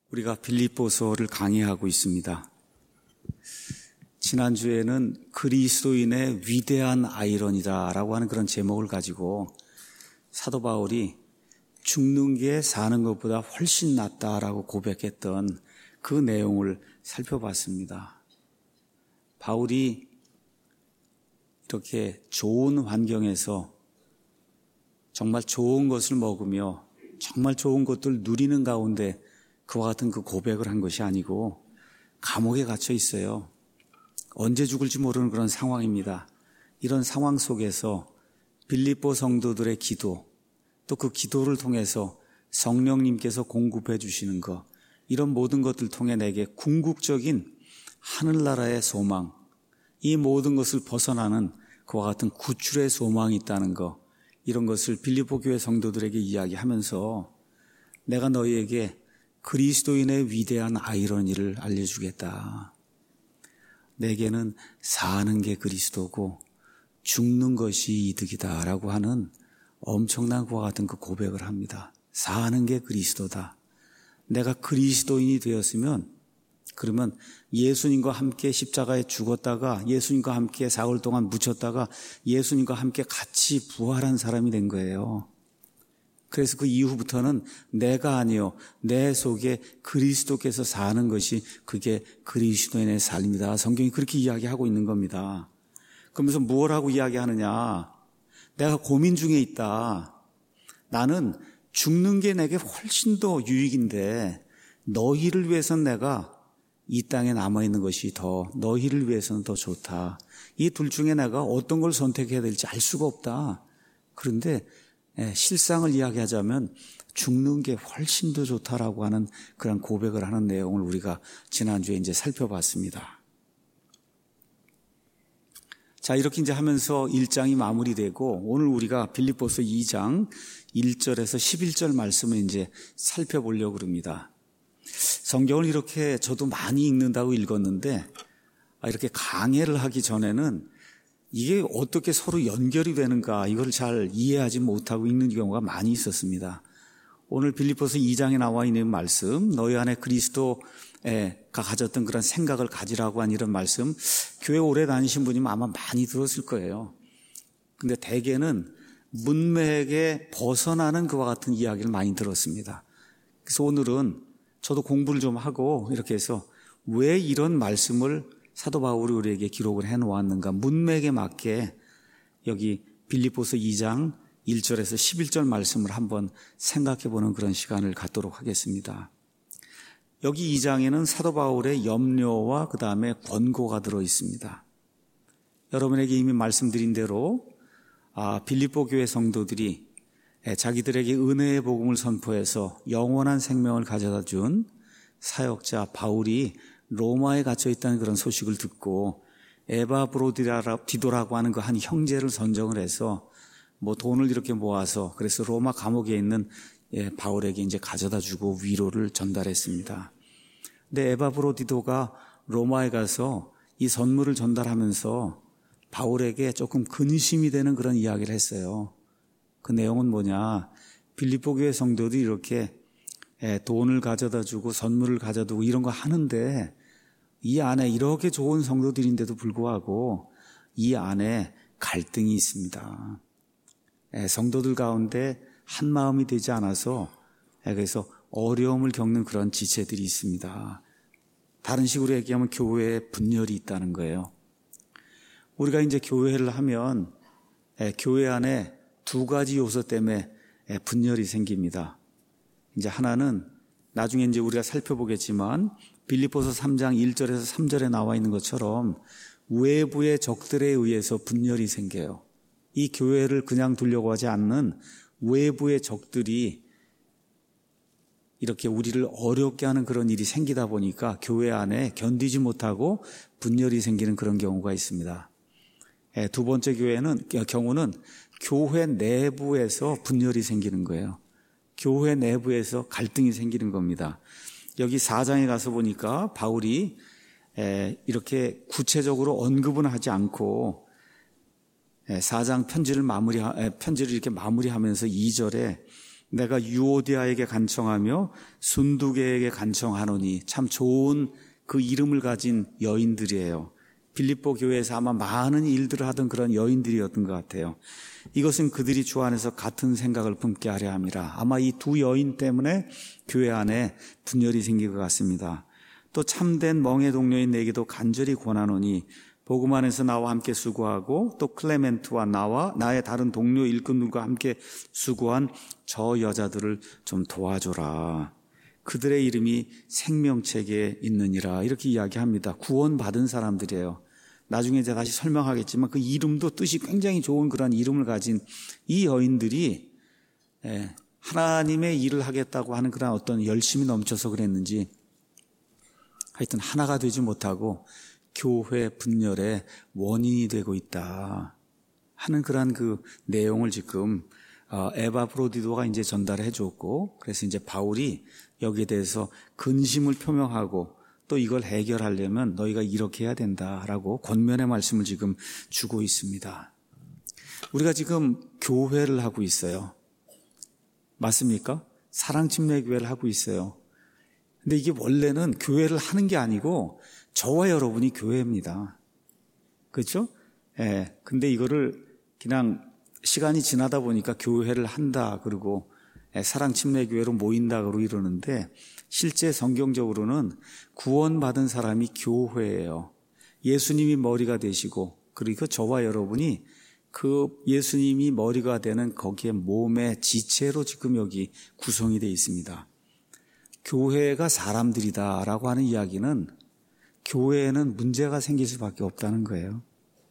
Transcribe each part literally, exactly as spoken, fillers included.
우리가 빌립보서를 강의하고 있습니다. 지난주에는 그리스도인의 위대한 아이러니다라고 하는 그런 제목을 가지고 사도 바울이 죽는 게 사는 것보다 훨씬 낫다라고 고백했던 그 내용을 살펴봤습니다. 바울이 이렇게 좋은 환경에서 정말 좋은 것을 먹으며 정말 좋은 것들 누리는 가운데 그와 같은 그 고백을 한 것이 아니고 감옥에 갇혀 있어요. 언제 죽을지 모르는 그런 상황입니다. 이런 상황 속에서 빌립보 성도들의 기도, 또 그 기도를 통해서 성령님께서 공급해 주시는 것, 이런 모든 것들 통해 내게 궁극적인 하늘나라의 소망, 이 모든 것을 벗어나는 그와 같은 구출의 소망이 있다는 것, 이런 것을 빌립보 교회 성도들에게 이야기하면서 내가 너희에게 그리스도인의 위대한 아이러니를 알려주겠다. 내게는 사는 게 그리스도고 죽는 것이 이득이다 라고 하는 엄청난 그와 같은 그 고백을 합니다. 사는 게 그리스도다. 내가 그리스도인이 되었으면 그러면 예수님과 함께 십자가에 죽었다가 예수님과 함께 사흘 동안 묻혔다가 예수님과 함께 같이 부활한 사람이 된 거예요. 그래서 그 이후부터는 내가 아니요 내 속에 그리스도께서 사는 것이 그게 그리스도인의 삶이다. 성경이 그렇게 이야기하고 있는 겁니다. 그러면서 뭘 하고 이야기하느냐. 내가 고민 중에 있다. 나는 죽는 게 내게 훨씬 더 유익인데 너희를 위해서는 내가 이 땅에 남아있는 것이 더 너희를 위해서는 더 좋다. 이 둘 중에 내가 어떤 걸 선택해야 될지 알 수가 없다. 그런데 실상을 이야기하자면 죽는 게 훨씬 더 좋다라고 하는 그런 고백을 하는 내용을 우리가 지난주에 이제 살펴봤습니다. 자, 이렇게 이제 하면서 일 장이 마무리되고 오늘 우리가 빌립보서 이 장 일 절에서 십일 절 말씀을 이제 살펴보려고 합니다. 성경을 이렇게 저도 많이 읽는다고 읽었는데 이렇게 강해를 하기 전에는 이게 어떻게 서로 연결이 되는가 이걸 잘 이해하지 못하고 읽는 경우가 많이 있었습니다. 오늘 빌립보서 이 장에 나와 있는 말씀, 너희 안에 그리스도가 가졌던 그런 생각을 가지라고 한 이런 말씀, 교회 오래 다니신 분이면 아마 많이 들었을 거예요. 근데 대개는 문맥에 벗어나는 그와 같은 이야기를 많이 들었습니다. 그래서 오늘은 저도 공부를 좀 하고 이렇게 해서 왜 이런 말씀을 사도 바울이 우리에게 기록을 해놓았는가, 문맥에 맞게 여기 빌립보서 이 장 일 절에서 십일 절 말씀을 한번 생각해보는 그런 시간을 갖도록 하겠습니다. 여기 이 장에는 사도 바울의 염려와 그 다음에 권고가 들어있습니다. 여러분에게 이미 말씀드린 대로 아, 빌립보 교회 성도들이 자기들에게 은혜의 복음을 선포해서 영원한 생명을 가져다 준 사역자 바울이 로마에 갇혀 있다는 그런 소식을 듣고 에바브로디도라고 하는 그 한 형제를 선정을 해서 뭐 돈을 이렇게 모아서 그래서 로마 감옥에 있는 예, 바울에게 이제 가져다 주고 위로를 전달했습니다. 근데 에바브로디도가 로마에 가서 이 선물을 전달하면서 바울에게 조금 근심이 되는 그런 이야기를 했어요. 그 내용은 뭐냐? 빌립보 교회 성도들이 이렇게 예, 돈을 가져다 주고 선물을 가져다 두고 이런 거 하는데 이 안에 이렇게 좋은 성도들인데도 불구하고 이 안에 갈등이 있습니다. 성도들 가운데 한 마음이 되지 않아서 그래서 어려움을 겪는 그런 지체들이 있습니다. 다른 식으로 얘기하면 교회에 분열이 있다는 거예요. 우리가 이제 교회를 하면 교회 안에 두 가지 요소 때문에 분열이 생깁니다. 이제 하나는 나중에 이제 우리가 살펴보겠지만 빌립보서 삼 장 일 절에서 삼 절에 나와 있는 것처럼 외부의 적들에 의해서 분열이 생겨요. 이 교회를 그냥 두려고 하지 않는 외부의 적들이 이렇게 우리를 어렵게 하는 그런 일이 생기다 보니까 교회 안에 견디지 못하고 분열이 생기는 그런 경우가 있습니다. 두 번째 교회는, 경우는 교회 내부에서 분열이 생기는 거예요. 교회 내부에서 갈등이 생기는 겁니다. 여기 사 장에 가서 보니까 바울이 이렇게 구체적으로 언급은 하지 않고 사 장 편지를 마무리, 편지를 이렇게 마무리하면서 이 절에 내가 유오디아에게 간청하며 순두계에게 간청하노니. 참 좋은 그 이름을 가진 여인들이에요. 빌립보 교회에서 아마 많은 일들을 하던 그런 여인들이었던 것 같아요. 이것은 그들이 주 안에서 같은 생각을 품게 하려 함이라. 아마 이 두 여인 때문에 교회 안에 분열이 생긴 것 같습니다. 또 참된 멍에 동료인 내게도 간절히 권하노니 복음 안에서 나와 함께 수고하고 또 클레멘트와 나와 나의 다른 동료 일꾼들과 함께 수고한 저 여자들을 좀 도와줘라. 그들의 이름이 생명책에 있느니라. 이렇게 이야기합니다. 구원받은 사람들이에요. 나중에 제가 다시 설명하겠지만 그 이름도 뜻이 굉장히 좋은 그런 이름을 가진 이 여인들이 하나님의 일을 하겠다고 하는 그런 어떤 열심이 넘쳐서 그랬는지 하여튼 하나가 되지 못하고 교회 분열의 원인이 되고 있다 하는 그런 그 내용을 지금 에바프로디도가 이제 전달해 줬고, 그래서 이제 바울이 여기에 대해서 근심을 표명하고 또 이걸 해결하려면 너희가 이렇게 해야 된다라고 권면의 말씀을 지금 주고 있습니다. 우리가 지금 교회를 하고 있어요. 맞습니까? 사랑침례교회를 하고 있어요. 근데 이게 원래는 교회를 하는 게 아니고 저와 여러분이 교회입니다. 그렇죠? 예. 근데 이거를 그냥 시간이 지나다 보니까 교회를 한다 그러고 사랑침례교회로 모인다 그러고 이러는데, 실제 성경적으로는 구원받은 사람이 교회예요. 예수님이 머리가 되시고, 그리고 저와 여러분이 그 예수님이 머리가 되는 거기에 몸의 지체로 지금 여기 구성이 되어 있습니다. 교회가 사람들이다라고 하는 이야기는 교회에는 문제가 생길 수밖에 없다는 거예요.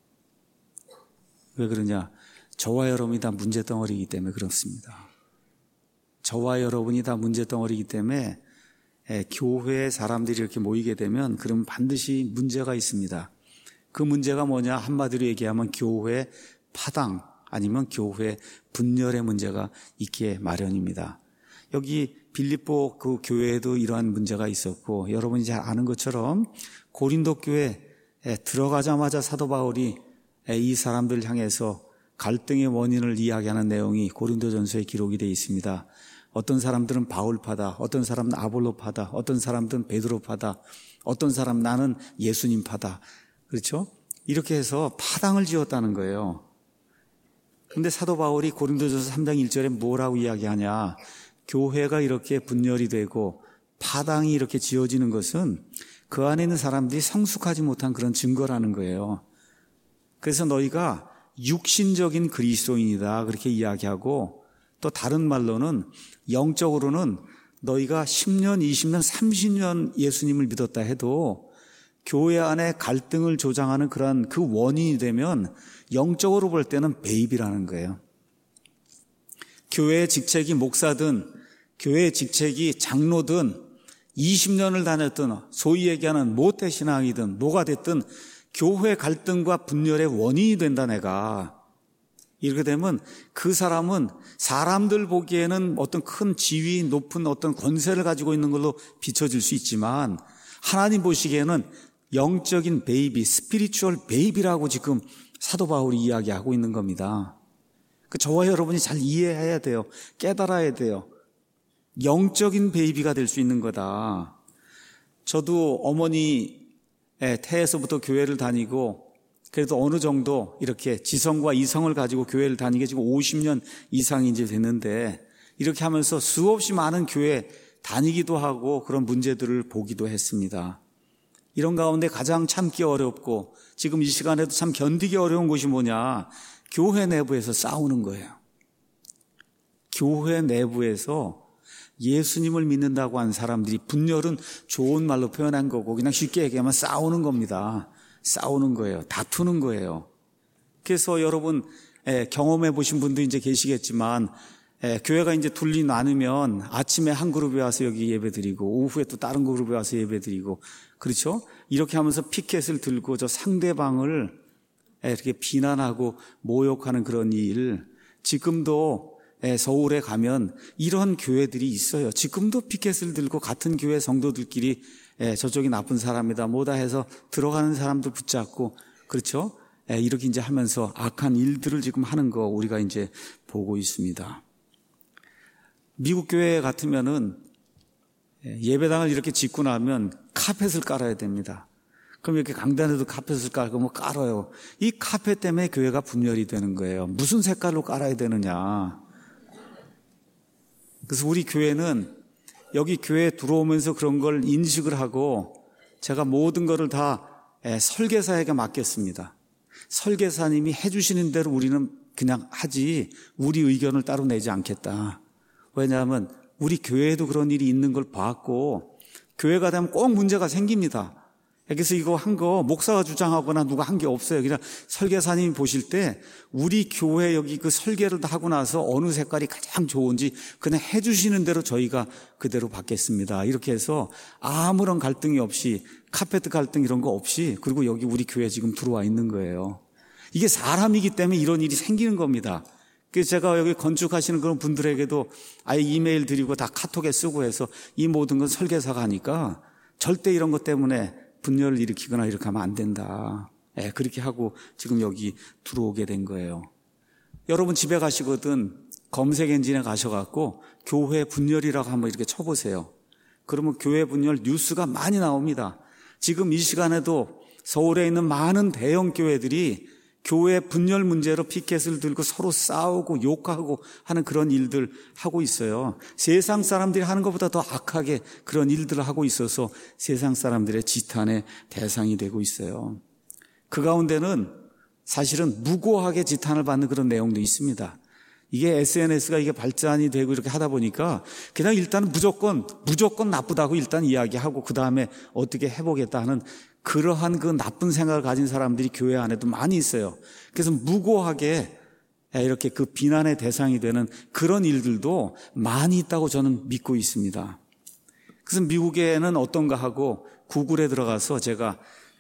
왜 그러냐? 저와 여러분이 다 문제덩어리이기 때문에 그렇습니다. 저와 여러분이 다 문제덩어리이기 때문에 교회에 사람들이 이렇게 모이게 되면 그럼 반드시 문제가 있습니다. 그 문제가 뭐냐? 한마디로 얘기하면 교회 파당 아니면 교회 분열의 문제가 있기에 마련입니다. 여기 빌립보 그 교회에도 이러한 문제가 있었고, 여러분이 잘 아는 것처럼 고린도 교회에 들어가자마자 사도 바울이 이 사람들을 향해서 갈등의 원인을 이야기하는 내용이 고린도전서에 기록이 되어 있습니다. 어떤 사람들은 바울파다, 어떤 사람은 아볼로파다, 어떤 사람들은 베드로파다, 어떤 사람 나는 예수님파다. 그렇죠? 이렇게 해서 파당을 지었다는 거예요. 근데 사도 바울이 고린도전서 삼 장 일 절에 뭐라고 이야기하냐? 교회가 이렇게 분열이 되고 파당이 이렇게 지어지는 것은 그 안에 있는 사람들이 성숙하지 못한 그런 증거라는 거예요. 그래서 너희가 육신적인 그리스도인이다 그렇게 이야기하고, 또 다른 말로는 영적으로는 너희가 십 년, 이십 년, 삼십 년 예수님을 믿었다 해도 교회 안에 갈등을 조장하는 그런 그 원인이 되면 영적으로 볼 때는 베이비라는 거예요. 교회의 직책이 목사든 교회의 직책이 장로든 이십 년을 다녔든 소위 얘기하는 모태신앙이든 뭐가 됐든 교회 갈등과 분열의 원인이 된다 내가. 이렇게 되면 그 사람은 사람들 보기에는 어떤 큰 지위, 높은 어떤 권세를 가지고 있는 걸로 비춰질 수 있지만 하나님 보시기에는 영적인 베이비, 스피리추얼 베이비라고 지금 사도 바울이 이야기하고 있는 겁니다. 그 저와 여러분이 잘 이해해야 돼요. 깨달아야 돼요. 영적인 베이비가 될 수 있는 거다. 저도 어머니 태에서부터 교회를 다니고 그래도 어느 정도 이렇게 지성과 이성을 가지고 교회를 다니게 지금 오십 년 이상이 이제 됐는데, 이렇게 하면서 수없이 많은 교회 다니기도 하고 그런 문제들을 보기도 했습니다. 이런 가운데 가장 참기 어렵고 지금 이 시간에도 참 견디기 어려운 것이 뭐냐? 교회 내부에서 싸우는 거예요. 교회 내부에서 예수님을 믿는다고 한 사람들이, 분열은 좋은 말로 표현한 거고 그냥 쉽게 얘기하면 싸우는 겁니다. 싸우는 거예요. 다투는 거예요. 그래서 여러분 경험해 보신 분도 이제 계시겠지만, 교회가 이제 둘리 나누면 아침에 한 그룹에 와서 여기 예배드리고 오후에 또 다른 그룹에 와서 예배드리고, 그렇죠? 이렇게 하면서 피켓을 들고 저 상대방을 이렇게 비난하고 모욕하는 그런 일, 지금도 서울에 가면 이런 교회들이 있어요. 지금도 피켓을 들고 같은 교회 성도들끼리 저쪽이 나쁜 사람이다 뭐다 해서 들어가는 사람들 붙잡고, 그렇죠? 이렇게 이제 하면서 악한 일들을 지금 하는 거 우리가 이제 보고 있습니다. 미국 교회 같으면은 예배당을 이렇게 짓고 나면 카펫을 깔아야 됩니다. 그럼 이렇게 강단에도 카펫을 깔고 뭐 깔아요. 이 카펫 때문에 교회가 분열이 되는 거예요. 무슨 색깔로 깔아야 되느냐. 그래서 우리 교회는 여기 교회에 들어오면서 그런 걸 인식을 하고 제가 모든 거를 다 설계사에게 맡겼습니다. 설계사님이 해주시는 대로 우리는 그냥 하지 우리 의견을 따로 내지 않겠다. 왜냐하면 우리 교회에도 그런 일이 있는 걸 봤고 교회가 되면 꼭 문제가 생깁니다. 그래서 이거 한 거 목사가 주장하거나 누가 한 게 없어요. 그냥 설계사님이 보실 때 우리 교회 여기 그 설계를 다 하고 나서 어느 색깔이 가장 좋은지 그냥 해주시는 대로 저희가 그대로 받겠습니다. 이렇게 해서 아무런 갈등이 없이 카페트 갈등 이런 거 없이 그리고 여기 우리 교회 지금 들어와 있는 거예요. 이게 사람이기 때문에 이런 일이 생기는 겁니다. 그래서 제가 여기 건축하시는 그런 분들에게도 아예 이메일 드리고 다 카톡에 쓰고 해서 이 모든 건 설계사가 하니까 절대 이런 것 때문에 분열을 일으키거나 이렇게 하면 안 된다. 예, 그렇게 하고 지금 여기 들어오게 된 거예요. 여러분 집에 가시거든 검색 엔진에 가셔갖고 교회 분열이라고 한번 이렇게 쳐보세요. 그러면 교회 분열 뉴스가 많이 나옵니다. 지금 이 시간에도 서울에 있는 많은 대형 교회들이 교회 분열 문제로 피켓을 들고 서로 싸우고 욕하고 하는 그런 일들 하고 있어요. 세상 사람들이 하는 것보다 더 악하게 그런 일들을 하고 있어서 세상 사람들의 지탄의 대상이 되고 있어요. 그 가운데는 사실은 무고하게 지탄을 받는 그런 내용도 있습니다. 이게 에스엔에스가 이게 발전이 되고 이렇게 하다 보니까 그냥 일단 무조건 무조건 나쁘다고 일단 이야기하고 그 다음에 어떻게 해보겠다 하는 그러한 그 나쁜 생각을 가진 사람들이 교회 안에도 많이 있어요. 그래서 무고하게 이렇게 그 비난의 대상이 되는 그런 일들도 많이 있다고 저는 믿고 있습니다. 그래서 미국에는 어떤가 하고 구글에 들어가서 제가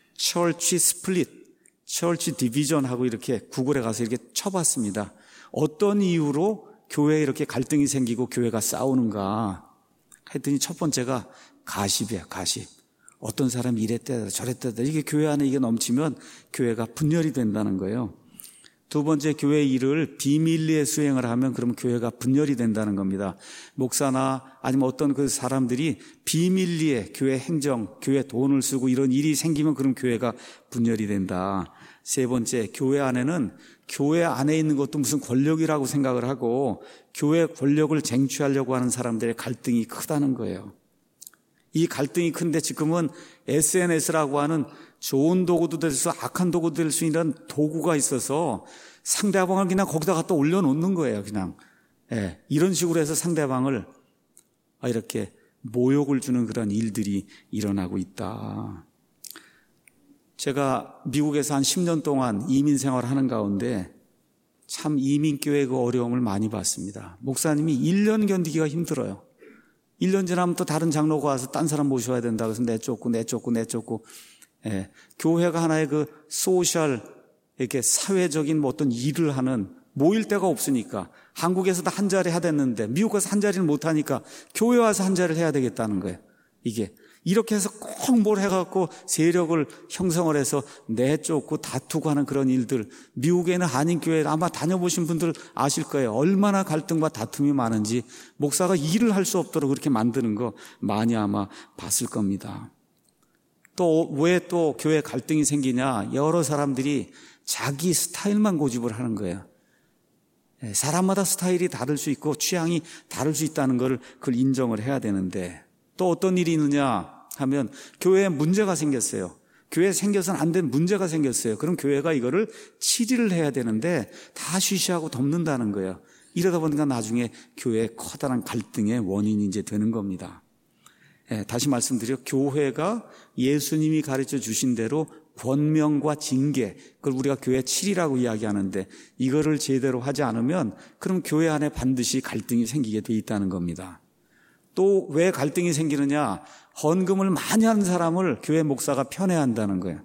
처치 스플릿, 처치 디비전 하고 이렇게 구글에 가서 이렇게 쳐봤습니다. 어떤 이유로 교회에 이렇게 갈등이 생기고 교회가 싸우는가 했더니 첫 번째가 가십이에요. 가십. 어떤 사람이 이랬다 저랬다 이게 교회 안에 이게 넘치면 교회가 분열이 된다는 거예요. 두 번째, 교회 일을 비밀리에 수행을 하면 그러면 교회가 분열이 된다는 겁니다. 목사나 아니면 어떤 그 사람들이 비밀리에 교회 행정, 교회 돈을 쓰고 이런 일이 생기면 그럼 교회가 분열이 된다. 세 번째, 교회 안에는 교회 안에 있는 것도 무슨 권력이라고 생각을 하고 교회 권력을 쟁취하려고 하는 사람들의 갈등이 크다는 거예요. 이 갈등이 큰데 지금은 에스엔에스라고 하는 좋은 도구도 될 수 악한 도구도 될 수 있는 도구가 있어서 상대방을 그냥 거기다 갖다 올려놓는 거예요. 그냥 예, 이런 식으로 해서 상대방을 이렇게 모욕을 주는 그런 일들이 일어나고 있다. 제가 미국에서 한 십 년 동안 이민 생활을 하는 가운데 참 이민교회 그 어려움을 많이 봤습니다. 목사님이 일 년 견디기가 힘들어요. 일 년 지나면 또 다른 장로가 와서 딴 사람 모셔야 된다. 그래서 내쫓고 내쫓고 내쫓고. 예. 교회가 하나의 그 소셜, 이렇게 사회적인 뭐 어떤 일을 하는 모일 데가 없으니까 한국에서도 한 자리 하댔는데 미국 가서 한 자리를 못 하니까 교회 와서 한 자리를 해야 되겠다는 거예요. 이게. 이렇게 해서 꼭 뭘 해갖고 세력을 형성을 해서 내쫓고 다투고 하는 그런 일들. 미국에는 한인교회 아마 다녀보신 분들 아실 거예요. 얼마나 갈등과 다툼이 많은지 목사가 일을 할 수 없도록 그렇게 만드는 거 많이 아마 봤을 겁니다. 또 왜 또 교회 갈등이 생기냐. 여러 사람들이 자기 스타일만 고집을 하는 거예요. 사람마다 스타일이 다를 수 있고 취향이 다를 수 있다는 걸 그걸 인정을 해야 되는데 또 어떤 일이 있느냐 하면 교회에 문제가 생겼어요. 교회에 생겨서는 안 된 문제가 생겼어요. 그럼 교회가 이거를 치리를 해야 되는데 다 쉬쉬하고 덮는다는 거예요. 이러다 보니까 나중에 교회의 커다란 갈등의 원인이 이제 되는 겁니다. 예, 다시 말씀드려 교회가 예수님이 가르쳐 주신 대로 권명과 징계, 그걸 우리가 교회 치리라고 이야기하는데 이거를 제대로 하지 않으면 그럼 교회 안에 반드시 갈등이 생기게 돼 있다는 겁니다. 또 왜 갈등이 생기느냐? 헌금을 많이 하는 사람을 교회 목사가 편애한다는 거예요.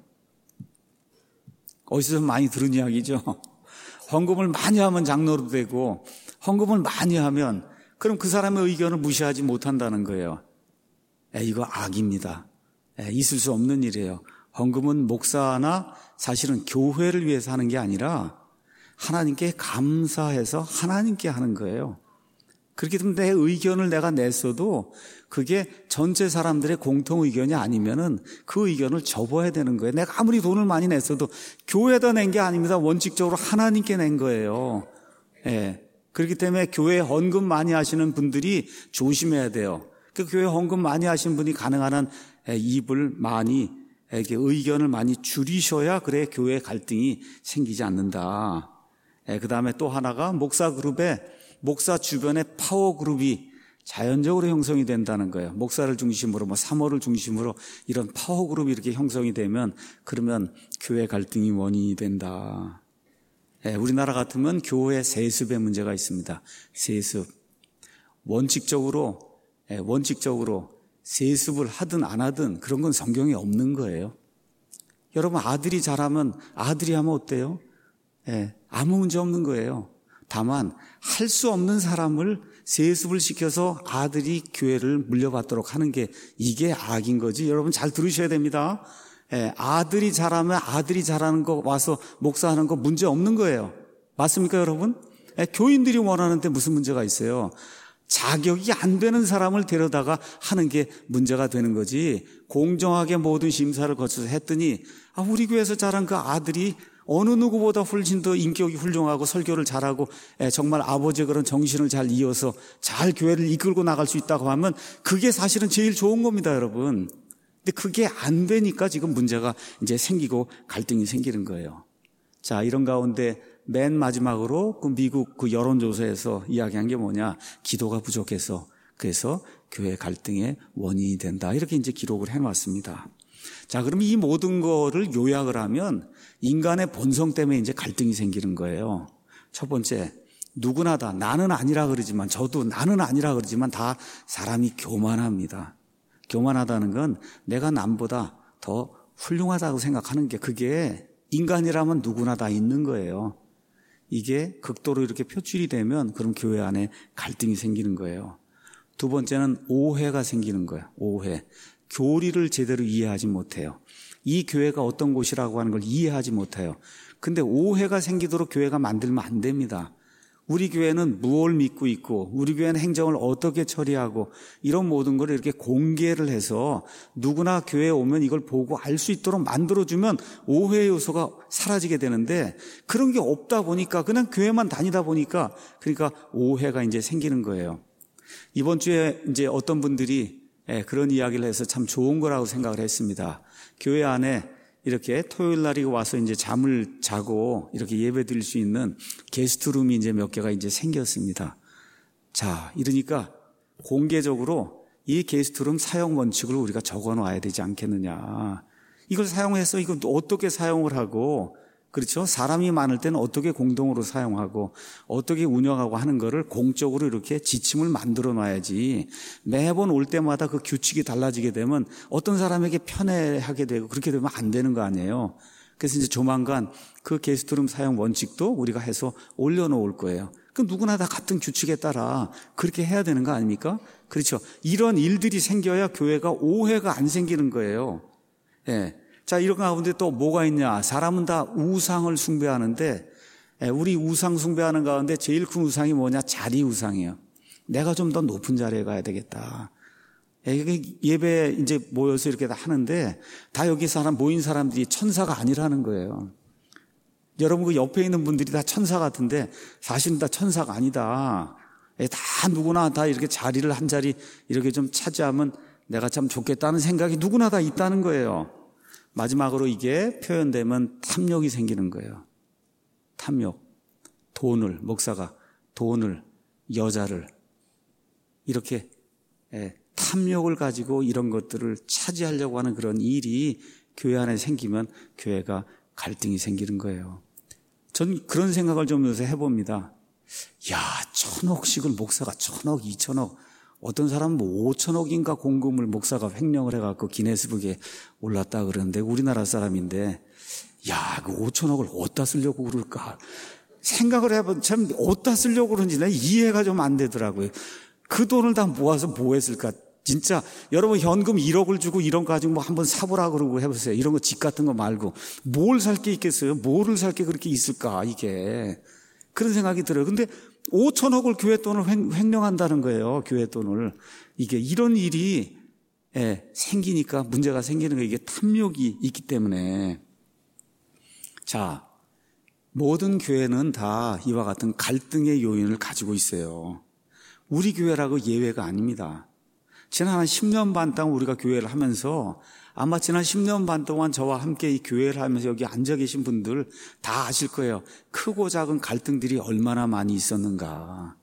어디서 많이 들은 이야기죠. 헌금을 많이 하면 장로도 되고 헌금을 많이 하면 그럼 그 사람의 의견을 무시하지 못한다는 거예요. 에, 이거 악입니다. 에, 있을 수 없는 일이에요. 헌금은 목사나 사실은 교회를 위해서 하는 게 아니라 하나님께 감사해서 하나님께 하는 거예요. 그렇게 되면 내 의견을 내가 냈어도 그게 전체 사람들의 공통 의견이 아니면은 그 의견을 접어야 되는 거예요. 내가 아무리 돈을 많이 냈어도 교회에다 낸 게 아닙니다. 원칙적으로 하나님께 낸 거예요. 예. 그렇기 때문에 교회 헌금 많이 하시는 분들이 조심해야 돼요. 그 교회 헌금 많이 하시는 분이 가능한 한 입을 많이, 이렇게 의견을 많이 줄이셔야 그래 교회 갈등이 생기지 않는다. 예. 그 다음에 또 하나가 목사 그룹에 목사 주변에 파워 그룹이 자연적으로 형성이 된다는 거예요. 목사를 중심으로 뭐 사모를 중심으로 이런 파워 그룹이 이렇게 형성이 되면 그러면 교회 갈등이 원인이 된다. 예, 우리나라 같으면 교회 세습의 문제가 있습니다. 세습. 원칙적으로 예, 원칙적으로 세습을 하든 안 하든 그런 건 성경에 없는 거예요. 여러분 아들이 잘하면 아들이 하면 어때요? 예, 아무 문제 없는 거예요. 다만 할 수 없는 사람을 세습을 시켜서 아들이 교회를 물려받도록 하는 게 이게 악인 거지. 여러분 잘 들으셔야 됩니다. 예, 아들이 잘하면 아들이 잘하는 거 와서 목사하는 거 문제 없는 거예요. 맞습니까 여러분? 예, 교인들이 원하는데 무슨 문제가 있어요? 자격이 안 되는 사람을 데려다가 하는 게 문제가 되는 거지. 공정하게 모든 심사를 거쳐서 했더니 아, 우리 교회에서 자란 그 아들이 어느 누구보다 훨씬 더 인격이 훌륭하고 설교를 잘하고 정말 아버지의 그런 정신을 잘 이어서 잘 교회를 이끌고 나갈 수 있다고 하면 그게 사실은 제일 좋은 겁니다, 여러분. 근데 그게 안 되니까 지금 문제가 이제 생기고 갈등이 생기는 거예요. 자, 이런 가운데 맨 마지막으로 그 미국 그 여론조사에서 이야기한 게 뭐냐? 기도가 부족해서 그래서 교회 갈등의 원인이 된다. 이렇게 이제 기록을 해놨습니다. 자, 그럼 이 모든 거를 요약을 하면 인간의 본성 때문에 이제 갈등이 생기는 거예요. 첫 번째, 누구나 다 나는 아니라 그러지만 저도 나는 아니라 그러지만 다 사람이 교만합니다. 교만하다는 건 내가 남보다 더 훌륭하다고 생각하는 게 그게 인간이라면 누구나 다 있는 거예요. 이게 극도로 이렇게 표출이 되면 그럼 교회 안에 갈등이 생기는 거예요. 두 번째는 오해가 생기는 거예요. 오해. 교리를 제대로 이해하지 못해요. 이 교회가 어떤 곳이라고 하는 걸 이해하지 못해요. 근데 오해가 생기도록 교회가 만들면 안 됩니다. 우리 교회는 무엇을 믿고 있고 우리 교회는 행정을 어떻게 처리하고 이런 모든 걸 이렇게 공개를 해서 누구나 교회에 오면 이걸 보고 알 수 있도록 만들어주면 오해의 요소가 사라지게 되는데 그런 게 없다 보니까 그냥 교회만 다니다 보니까 그러니까 오해가 이제 생기는 거예요. 이번 주에 이제 어떤 분들이 예, 그런 이야기를 해서 참 좋은 거라고 생각을 했습니다. 교회 안에 이렇게 토요일 날이 와서 이제 잠을 자고 이렇게 예배 드릴 수 있는 게스트룸이 이제 몇 개가 이제 생겼습니다. 자, 이러니까 공개적으로 이 게스트룸 사용 원칙을 우리가 적어 놔야 되지 않겠느냐. 이걸 사용해서 이걸 어떻게 사용을 하고 그렇죠? 사람이 많을 때는 어떻게 공동으로 사용하고 어떻게 운영하고 하는 거를 공적으로 이렇게 지침을 만들어 놔야지 매번 올 때마다 그 규칙이 달라지게 되면 어떤 사람에게 편애하게 되고 그렇게 되면 안 되는 거 아니에요. 그래서 이제 조만간 그 게스트룸 사용 원칙도 우리가 해서 올려놓을 거예요. 그 누구나 다 같은 규칙에 따라 그렇게 해야 되는 거 아닙니까? 그렇죠. 이런 일들이 생겨야 교회가 오해가 안 생기는 거예요. 예. 자, 이런 가운데 또 뭐가 있냐? 사람은 다 우상을 숭배하는데 우리 우상 숭배하는 가운데 제일 큰 우상이 뭐냐? 자리 우상이에요. 내가 좀 더 높은 자리에 가야 되겠다. 예배 이제 모여서 이렇게 다 하는데 다 여기 사람 모인 사람들이 천사가 아니라는 거예요. 여러분 그 옆에 있는 분들이 다 천사 같은데 사실은 다 천사가 아니다. 다 누구나 다 이렇게 자리를 한 자리 이렇게 좀 차지하면 내가 참 좋겠다는 생각이 누구나 다 있다는 거예요. 마지막으로 이게 표현되면 탐욕이 생기는 거예요. 탐욕. 돈을, 목사가 돈을, 여자를 이렇게 탐욕을 가지고 이런 것들을 차지하려고 하는 그런 일이 교회 안에 생기면 교회가 갈등이 생기는 거예요. 전 그런 생각을 좀 요새 해봅니다. 야, 천억씩을 목사가 천억, 이천억 어떤 사람은 뭐 오천억인가 공금을 목사가 횡령을 해갖고 기네스북에 올랐다 그러는데 우리나라 사람인데 야, 그 오천억을 어디다 쓰려고 그럴까 생각을 해보면 참 어디다 쓰려고 그런지 내 이해가 좀 안 되더라고요. 그 돈을 다 모아서 뭐 했을까? 진짜 여러분 현금 일억을 주고 이런 거 가지고 뭐 한번 사보라 그러고 해보세요. 이런 거 집 같은 거 말고 뭘 살 게 있겠어요? 뭐를 살 게 그렇게 있을까 이게. 그런 생각이 들어요. 근데 오천억을 교회 돈을 횡령한다는 거예요. 교회 돈을. 이게 이런 일이 예, 생기니까 문제가 생기는 거예요. 이게 탐욕이 있기 때문에. 자, 모든 교회는 다 이와 같은 갈등의 요인을 가지고 있어요. 우리 교회라고 예외가 아닙니다. 지난 한 십 년 반 동안 우리가 교회를 하면서 아마 지난 십 년 반 동안 저와 함께 이 교회를 하면서 여기 앉아 계신 분들 다 아실 거예요. 크고 작은 갈등들이 얼마나 많이 있었는가.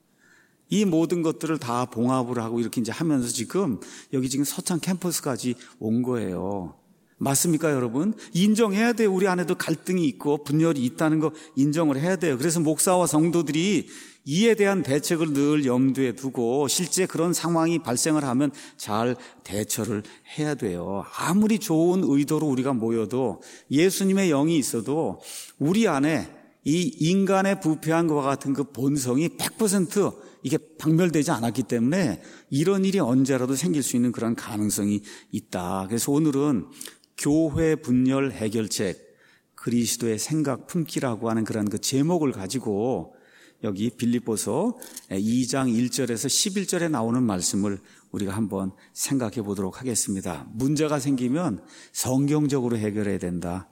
이 모든 것들을 다 봉합을 하고 이렇게 이제 하면서 지금 여기 지금 서창 캠퍼스까지 온 거예요. 맞습니까, 여러분? 인정해야 돼요. 우리 안에도 갈등이 있고 분열이 있다는 거 인정을 해야 돼요. 그래서 목사와 성도들이 이에 대한 대책을 늘 염두에 두고 실제 그런 상황이 발생을 하면 잘 대처를 해야 돼요. 아무리 좋은 의도로 우리가 모여도 예수님의 영이 있어도 우리 안에 이 인간의 부패한 것과 같은 그 본성이 백 퍼센트 이게 박멸되지 않았기 때문에 이런 일이 언제라도 생길 수 있는 그런 가능성이 있다. 그래서 오늘은 교회 분열 해결책, 그리스도의 생각 품기라고 하는 그런 그 제목을 가지고 여기 빌립보서 이 장 일 절에서 십일 절에 나오는 말씀을 우리가 한번 생각해 보도록 하겠습니다. 문제가 생기면 성경적으로 해결해야 된다.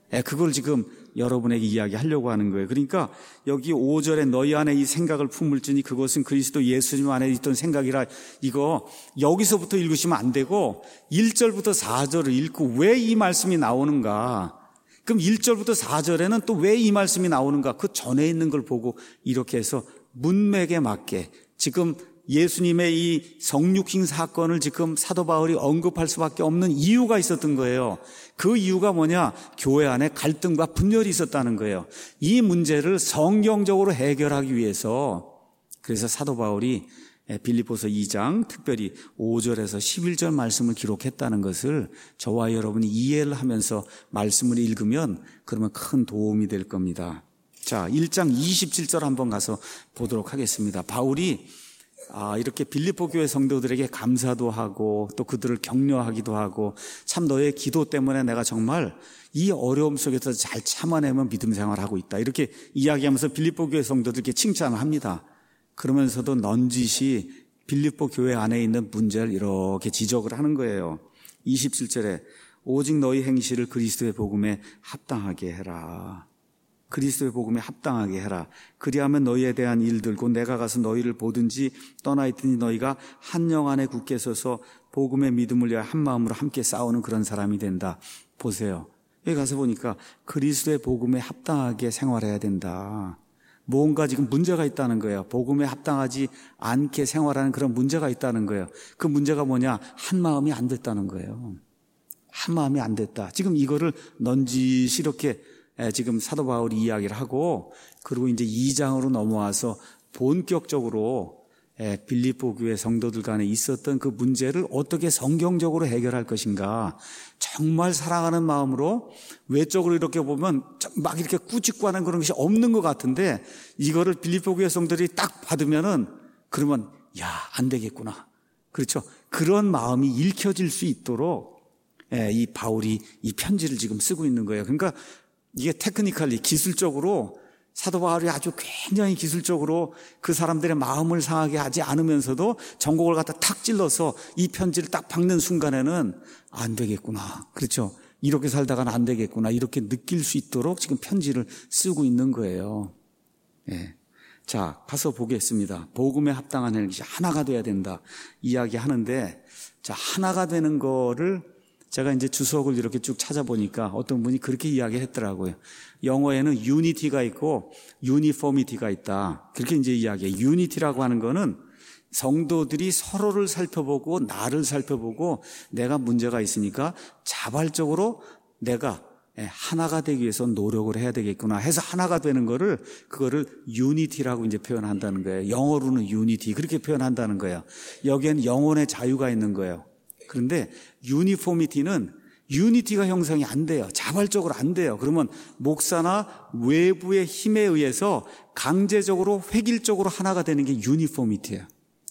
그걸 지금 여러분에게 이야기하려고 하는 거예요. 그러니까 여기 오 절에 너희 안에 이 생각을 품을지니 그것은 그리스도 예수님 안에 있던 생각이라, 이거 여기서부터 읽으시면 안 되고 일 절부터 사 절을 읽고 왜 이 말씀이 나오는가, 그럼 일 절부터 사 절에는 또 왜 이 말씀이 나오는가, 그 전에 있는 걸 보고 이렇게 해서 문맥에 맞게 지금 예수님의 이 성육신 사건을 지금 사도 바울이 언급할 수밖에 없는 이유가 있었던 거예요. 그 이유가 뭐냐? 교회 안에 갈등과 분열이 있었다는 거예요. 이 문제를 성경적으로 해결하기 위해서 그래서 사도 바울이 빌립보서 이 장 특별히 오 절에서 십일 절 말씀을 기록했다는 것을 저와 여러분이 이해를 하면서 말씀을 읽으면 그러면 큰 도움이 될 겁니다. 자, 일 장 이십칠 절 한번 가서 보도록 하겠습니다. 바울이 아, 이렇게 빌립보 교회 성도들에게 감사도 하고 또 그들을 격려하기도 하고, 참 너의 기도 때문에 내가 정말 이 어려움 속에서 잘 참아내면 믿음 생활하고 있다, 이렇게 이야기하면서 빌립보 교회 성도들에게 칭찬을 합니다. 그러면서도 넌지시 빌립보 교회 안에 있는 문제를 이렇게 지적을 하는 거예요. 이십칠 절에 오직 너희 행실을 그리스도의 복음에 합당하게 해라. 그리스도의 복음에 합당하게 해라. 그리하면 너희에 대한 일들 곧 내가 가서 너희를 보든지 떠나 있든지 너희가 한 영 안에 굳게 서서 복음의 믿음을 위하여 한 마음으로 함께 싸우는 그런 사람이 된다. 보세요. 여기 가서 보니까 그리스도의 복음에 합당하게 생활해야 된다. 뭔가 지금 문제가 있다는 거예요. 복음에 합당하지 않게 생활하는 그런 문제가 있다는 거예요. 그 문제가 뭐냐? 한 마음이 안 됐다는 거예요. 한 마음이 안 됐다. 지금 이거를 넌지시 이렇게 지금 사도 바울이 이야기를 하고, 그리고 이제 이 장으로 넘어와서 본격적으로 빌립보 교회 성도들 간에 있었던 그 문제를 어떻게 성경적으로 해결할 것인가, 정말 사랑하는 마음으로 외적으로 이렇게 보면 막 이렇게 꾸짖고하는 그런 것이 없는 것 같은데, 이거를 빌립보 교회 성도들이 딱 받으면은 그러면 야, 안 되겠구나, 그렇죠? 그런 마음이 읽혀질 수 있도록 이 바울이 이 편지를 지금 쓰고 있는 거예요. 그러니까 이게 테크니컬리 기술적으로 사도 바울이 아주 굉장히 기술적으로 그 사람들의 마음을 상하게 하지 않으면서도 전곡을 갖다 탁 찔러서 이 편지를 딱 박는 순간에는 안 되겠구나, 그렇죠? 이렇게 살다가는 안 되겠구나, 이렇게 느낄 수 있도록 지금 편지를 쓰고 있는 거예요. 예. 자, 가서 보겠습니다. 복음에 합당한 행실이 하나가 돼야 된다 이야기하는데, 자, 하나가 되는 거를 제가 이제 주석을 이렇게 쭉 찾아보니까 어떤 분이 그렇게 이야기했더라고요. 영어에는 유니티가 있고 유니포미티가 있다, 그렇게 이제 이야기해요. 유니티라고 하는 거는 성도들이 서로를 살펴보고 나를 살펴보고 내가 문제가 있으니까 자발적으로 내가 하나가 되기 위해서 노력을 해야 되겠구나 해서 하나가 되는 거를, 그거를 유니티라고 이제 표현한다는 거예요. 영어로는 유니티 그렇게 표현한다는 거예요. 여기에는 영혼의 자유가 있는 거예요. 그런데 유니포미티는 유니티가 형성이 안 돼요. 자발적으로 안 돼요. 그러면 목사나 외부의 힘에 의해서 강제적으로 획일적으로 하나가 되는 게 유니포미티예요.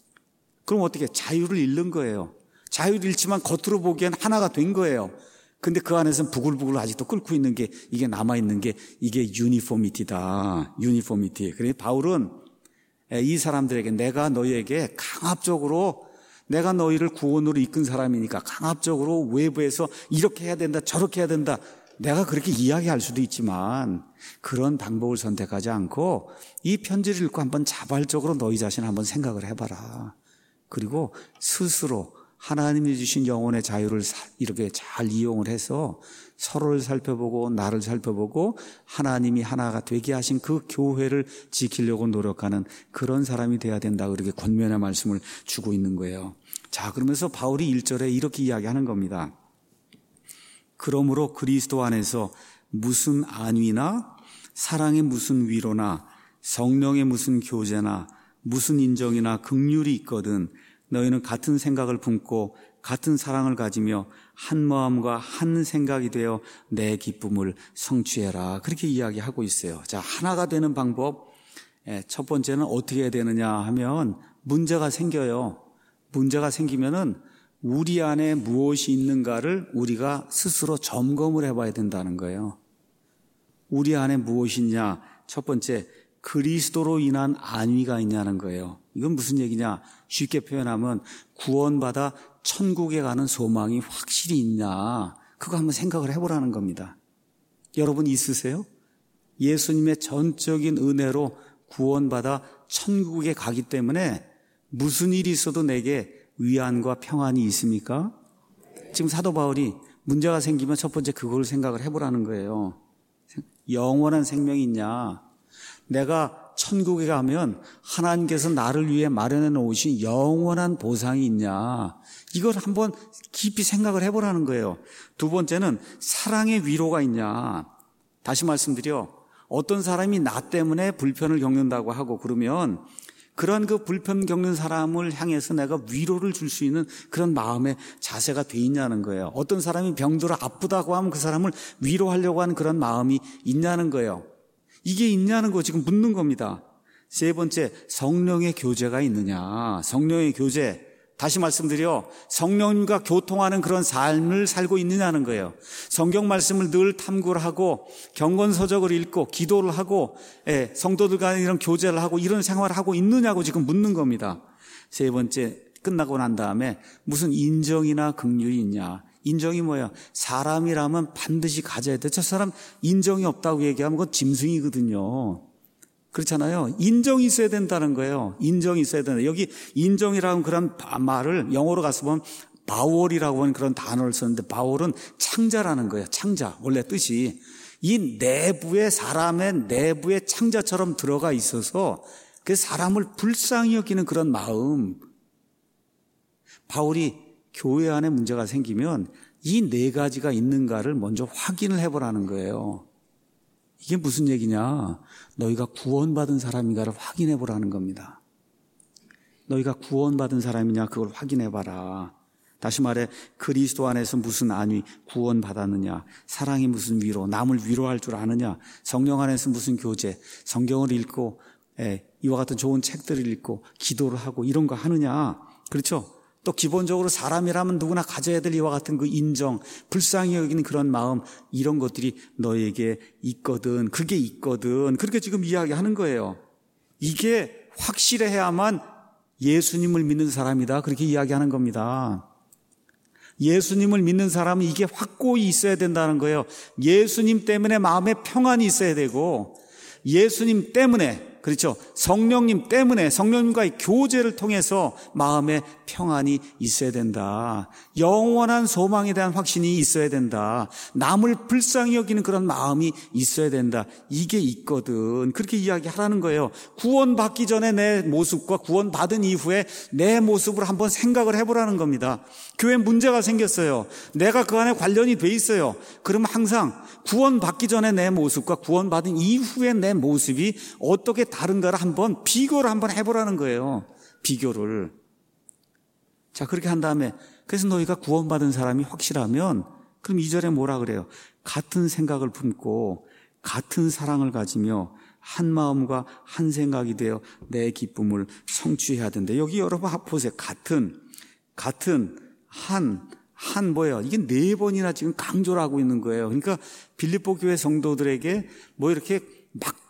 그럼 어떻게? 자유를 잃는 거예요. 자유를 잃지만 겉으로 보기엔 하나가 된 거예요. 근데 그 안에서는 부글부글 아직도 끓고 있는 게, 이게 남아있는 게 이게 유니포미티다. 유니포미티. 그래서 바울은 이 사람들에게 내가 너희에게 강압적으로 내가 너희를 구원으로 이끈 사람이니까 강압적으로 외부에서 이렇게 해야 된다 저렇게 해야 된다 내가 그렇게 이야기할 수도 있지만 그런 방법을 선택하지 않고 이 편지를 읽고 한번 자발적으로 너희 자신 한번 생각을 해봐라. 그리고 스스로 하나님이 주신 영혼의 자유를 이렇게 잘 이용을 해서 서로를 살펴보고 나를 살펴보고 하나님이 하나가 되게 하신 그 교회를 지키려고 노력하는 그런 사람이 돼야 된다. 그렇게 권면의 말씀을 주고 있는 거예요. 자, 그러면서 바울이 일 절에 이렇게 이야기하는 겁니다. 그러므로 그리스도 안에서 무슨 안위나 사랑의 무슨 위로나 성령의 무슨 교제나 무슨 인정이나 긍휼이 있거든 너희는 같은 생각을 품고 같은 사랑을 가지며 한 마음과 한 생각이 되어 내 기쁨을 성취해라. 그렇게 이야기하고 있어요. 자, 하나가 되는 방법 첫 번째는 어떻게 해야 되느냐 하면 문제가 생겨요. 문제가 생기면은 우리 안에 무엇이 있는가를 우리가 스스로 점검을 해봐야 된다는 거예요. 우리 안에 무엇이 있냐? 첫 번째, 그리스도로 인한 안위가 있냐는 거예요. 이건 무슨 얘기냐? 쉽게 표현하면 구원받아 천국에 가는 소망이 확실히 있냐? 그거 한번 생각을 해보라는 겁니다. 여러분 있으세요? 예수님의 전적인 은혜로 구원받아 천국에 가기 때문에 무슨 일이 있어도 내게 위안과 평안이 있습니까? 지금 사도 바울이 문제가 생기면 첫 번째 그걸 생각을 해보라는 거예요. 영원한 생명이 있냐? 내가 천국에 가면 하나님께서 나를 위해 마련해 놓으신 영원한 보상이 있냐? 이걸 한번 깊이 생각을 해보라는 거예요. 두 번째는 사랑의 위로가 있냐? 다시 말씀드려 어떤 사람이 나 때문에 불편을 겪는다고 하고 그러면 그런 그 불편 겪는 사람을 향해서 내가 위로를 줄 수 있는 그런 마음의 자세가 돼 있냐는 거예요. 어떤 사람이 병들어 아프다고 하면 그 사람을 위로하려고 하는 그런 마음이 있냐는 거예요. 이게 있냐는 거 지금 묻는 겁니다. 세 번째, 성령의 교제가 있느냐. 성령의 교제. 다시 말씀드려 성령님과 교통하는 그런 삶을 살고 있느냐는 거예요. 성경 말씀을 늘 탐구를 하고 경건서적을 읽고 기도를 하고 예, 성도들 간에 이런 교제를 하고 이런 생활을 하고 있느냐고 지금 묻는 겁니다. 세 번째, 끝나고 난 다음에 무슨 인정이나 긍휼이 있냐. 인정이 뭐야? 사람이라면 반드시 가져야 돼. 저 사람 인정이 없다고 얘기하면 그건 짐승이거든요. 그렇잖아요. 인정이 있어야 된다는 거예요. 인정이 있어야 된다. 여기 인정이라는 그런 말을 영어로 가서 보면 바월이라고 하는 그런 단어를 썼는데 바월은 창자라는 거예요. 창자. 원래 뜻이 이 내부에 사람의 내부에 창자처럼 들어가 있어서 그 사람을 불쌍히 여기는 그런 마음. 바울이 교회 안에 문제가 생기면 이 네 가지가 있는가를 먼저 확인을 해보라는 거예요. 이게 무슨 얘기냐? 너희가 구원받은 사람인가를 확인해 보라는 겁니다. 너희가 구원받은 사람이냐 그걸 확인해 봐라. 다시 말해 그리스도 안에서 무슨 안위 구원받았느냐, 사랑이 무슨 위로, 남을 위로할 줄 아느냐, 성령 안에서 무슨 교제, 성경을 읽고 예, 이와 같은 좋은 책들을 읽고 기도를 하고 이런 거 하느냐. 그렇죠? 또 기본적으로 사람이라면 누구나 가져야 될 이와 같은 그 인정, 불쌍히 여기는 그런 마음, 이런 것들이 너에게 있거든. 그게 있거든. 그렇게 지금 이야기하는 거예요. 이게 확실해야만 예수님을 믿는 사람이다. 그렇게 이야기하는 겁니다. 예수님을 믿는 사람은 이게 확고히 있어야 된다는 거예요. 예수님 때문에 마음에 평안이 있어야 되고 예수님 때문에 그렇죠. 성령님 때문에 성령님과의 교제를 통해서 마음에 평안이 있어야 된다. 영원한 소망에 대한 확신이 있어야 된다. 남을 불쌍히 여기는 그런 마음이 있어야 된다. 이게 있거든. 그렇게 이야기하라는 거예요. 구원받기 전에 내 모습과 구원받은 이후에 내 모습을 한번 생각을 해보라는 겁니다. 교회 문제가 생겼어요. 내가 그 안에 관련이 돼 있어요. 그러면 항상 구원받기 전에 내 모습과 구원받은 이후에 내 모습이 어떻게 다른가를 한번 비교를 한번 해보라는 거예요. 비교를. 자, 그렇게 한 다음에 그래서 너희가 구원받은 사람이 확실하면 그럼 이 절에 뭐라 그래요? 같은 생각을 품고 같은 사랑을 가지며 한 마음과 한 생각이 되어 내 기쁨을 성취해야 된다. 여기 여러분 보세요. 같은, 같은, 한, 한 뭐예요? 이게 네 번이나 지금 강조를 하고 있는 거예요. 그러니까 빌립보 교회 성도들에게 뭐 이렇게 막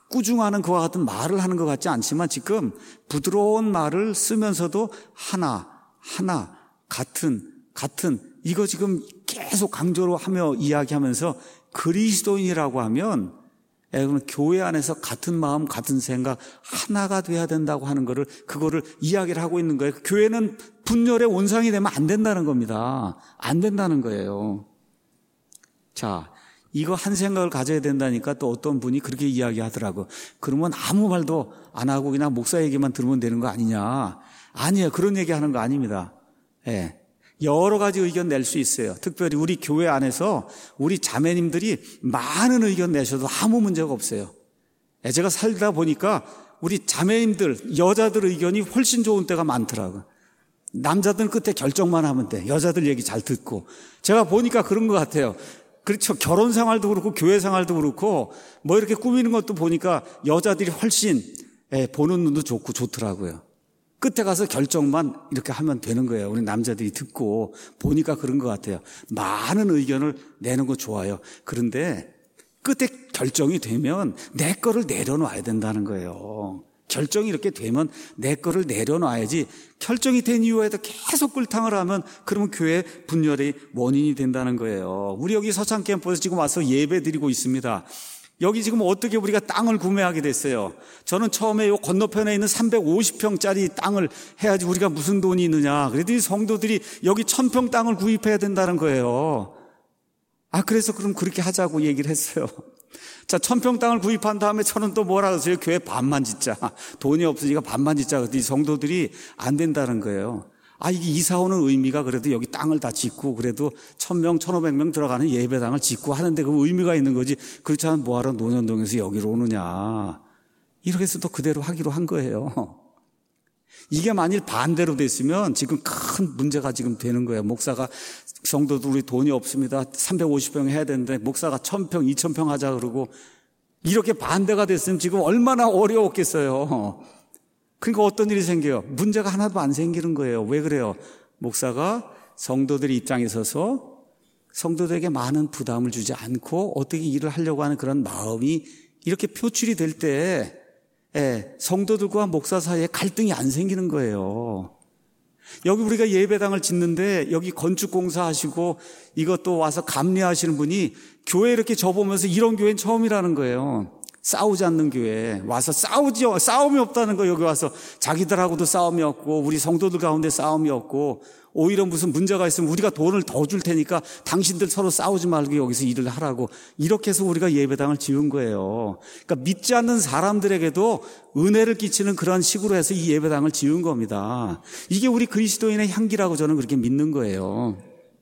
꾸중하는 그와 같은 말을 하는 것 같지 않지만 지금 부드러운 말을 쓰면서도 하나, 하나, 같은, 같은, 이거 지금 계속 강조로 하며 이야기하면서 그리스도인이라고 하면 여러분 교회 안에서 같은 마음, 같은 생각, 하나가 돼야 된다고 하는 거를, 그거를 이야기를 하고 있는 거예요. 교회는 분열의 온상이 되면 안 된다는 겁니다. 안 된다는 거예요. 자, 이거 한 생각을 가져야 된다니까 또 어떤 분이 그렇게 이야기하더라고. 그러면 아무 말도 안 하고 그냥 목사 얘기만 들으면 되는 거 아니냐. 아니에요. 그런 얘기 하는 거 아닙니다. 예. 여러 가지 의견 낼 수 있어요. 특별히 우리 교회 안에서 우리 자매님들이 많은 의견 내셔도 아무 문제가 없어요. 예, 제가 살다 보니까 우리 자매님들, 여자들 의견이 훨씬 좋은 때가 많더라고요. 남자들은 끝에 결정만 하면 돼. 여자들 얘기 잘 듣고. 제가 보니까 그런 것 같아요. 그렇죠. 결혼 생활도 그렇고 교회 생활도 그렇고 뭐 이렇게 꾸미는 것도 보니까 여자들이 훨씬 예, 보는 눈도 좋고 좋더라고요. 끝에 가서 결정만 이렇게 하면 되는 거예요. 우리 남자들이 듣고 보니까 그런 것 같아요. 많은 의견을 내는 거 좋아요. 그런데 끝에 결정이 되면 내 거를 내려놔야 된다는 거예요. 결정이 이렇게 되면 내 거를 내려놔야지, 결정이 된 이후에도 계속 끌탕을 하면 그러면 교회 분열의 원인이 된다는 거예요. 우리 여기 서창 캠퍼에서 지금 와서 예배 드리고 있습니다. 여기 지금 어떻게 우리가 땅을 구매하게 됐어요? 저는 처음에 요 건너편에 있는 삼백오십 평짜리 땅을 해야지 우리가 무슨 돈이 있느냐. 그랬더니 성도들이 여기 천 평 땅을 구입해야 된다는 거예요. 아, 그래서 그럼 그렇게 하자고 얘기를 했어요. 자, 천 평 땅을 구입한 다음에 저는 또 뭐라 그러세요? 교회 반만 짓자. 돈이 없으니까 반만 짓자. 그랬더니 성도들이 안 된다는 거예요. 아, 이게 이사 오는 의미가 그래도 여기 땅을 다 짓고 그래도 천 명, 천오백 명 들어가는 예배당을 짓고 하는데 그 의미가 있는 거지. 그렇지 않으면 뭐하러 논현동에서 여기로 오느냐. 이렇게 해서 또 그대로 하기로 한 거예요. 이게 만일 반대로 됐으면 지금 큰 문제가 지금 되는 거예요. 목사가 성도들 우리 돈이 없습니다. 삼백오십 평 해야 되는데 목사가 천 평, 이천 평 하자 그러고 이렇게 반대가 됐으면 지금 얼마나 어려웠겠어요. 그러니까 어떤 일이 생겨요? 문제가 하나도 안 생기는 거예요. 왜 그래요? 목사가 성도들의 입장에 서서 성도들에게 많은 부담을 주지 않고 어떻게 일을 하려고 하는 그런 마음이 이렇게 표출이 될 때 예, 성도들과 목사 사이에 갈등이 안 생기는 거예요. 여기 우리가 예배당을 짓는데 여기 건축공사 하시고 이것도 와서 감리하시는 분이 교회 이렇게 접으면서 이런 교회는 처음이라는 거예요. 싸우지 않는 교회 와서 싸우지, 싸움이 없다는 거. 여기 와서 자기들하고도 싸움이 없고 우리 성도들 가운데 싸움이 없고 오히려 무슨 문제가 있으면 우리가 돈을 더 줄 테니까 당신들 서로 싸우지 말고 여기서 일을 하라고, 이렇게 해서 우리가 예배당을 지은 거예요. 그러니까 믿지 않는 사람들에게도 은혜를 끼치는 그런 식으로 해서 이 예배당을 지은 겁니다. 이게 우리 그리스도인의 향기라고 저는 그렇게 믿는 거예요.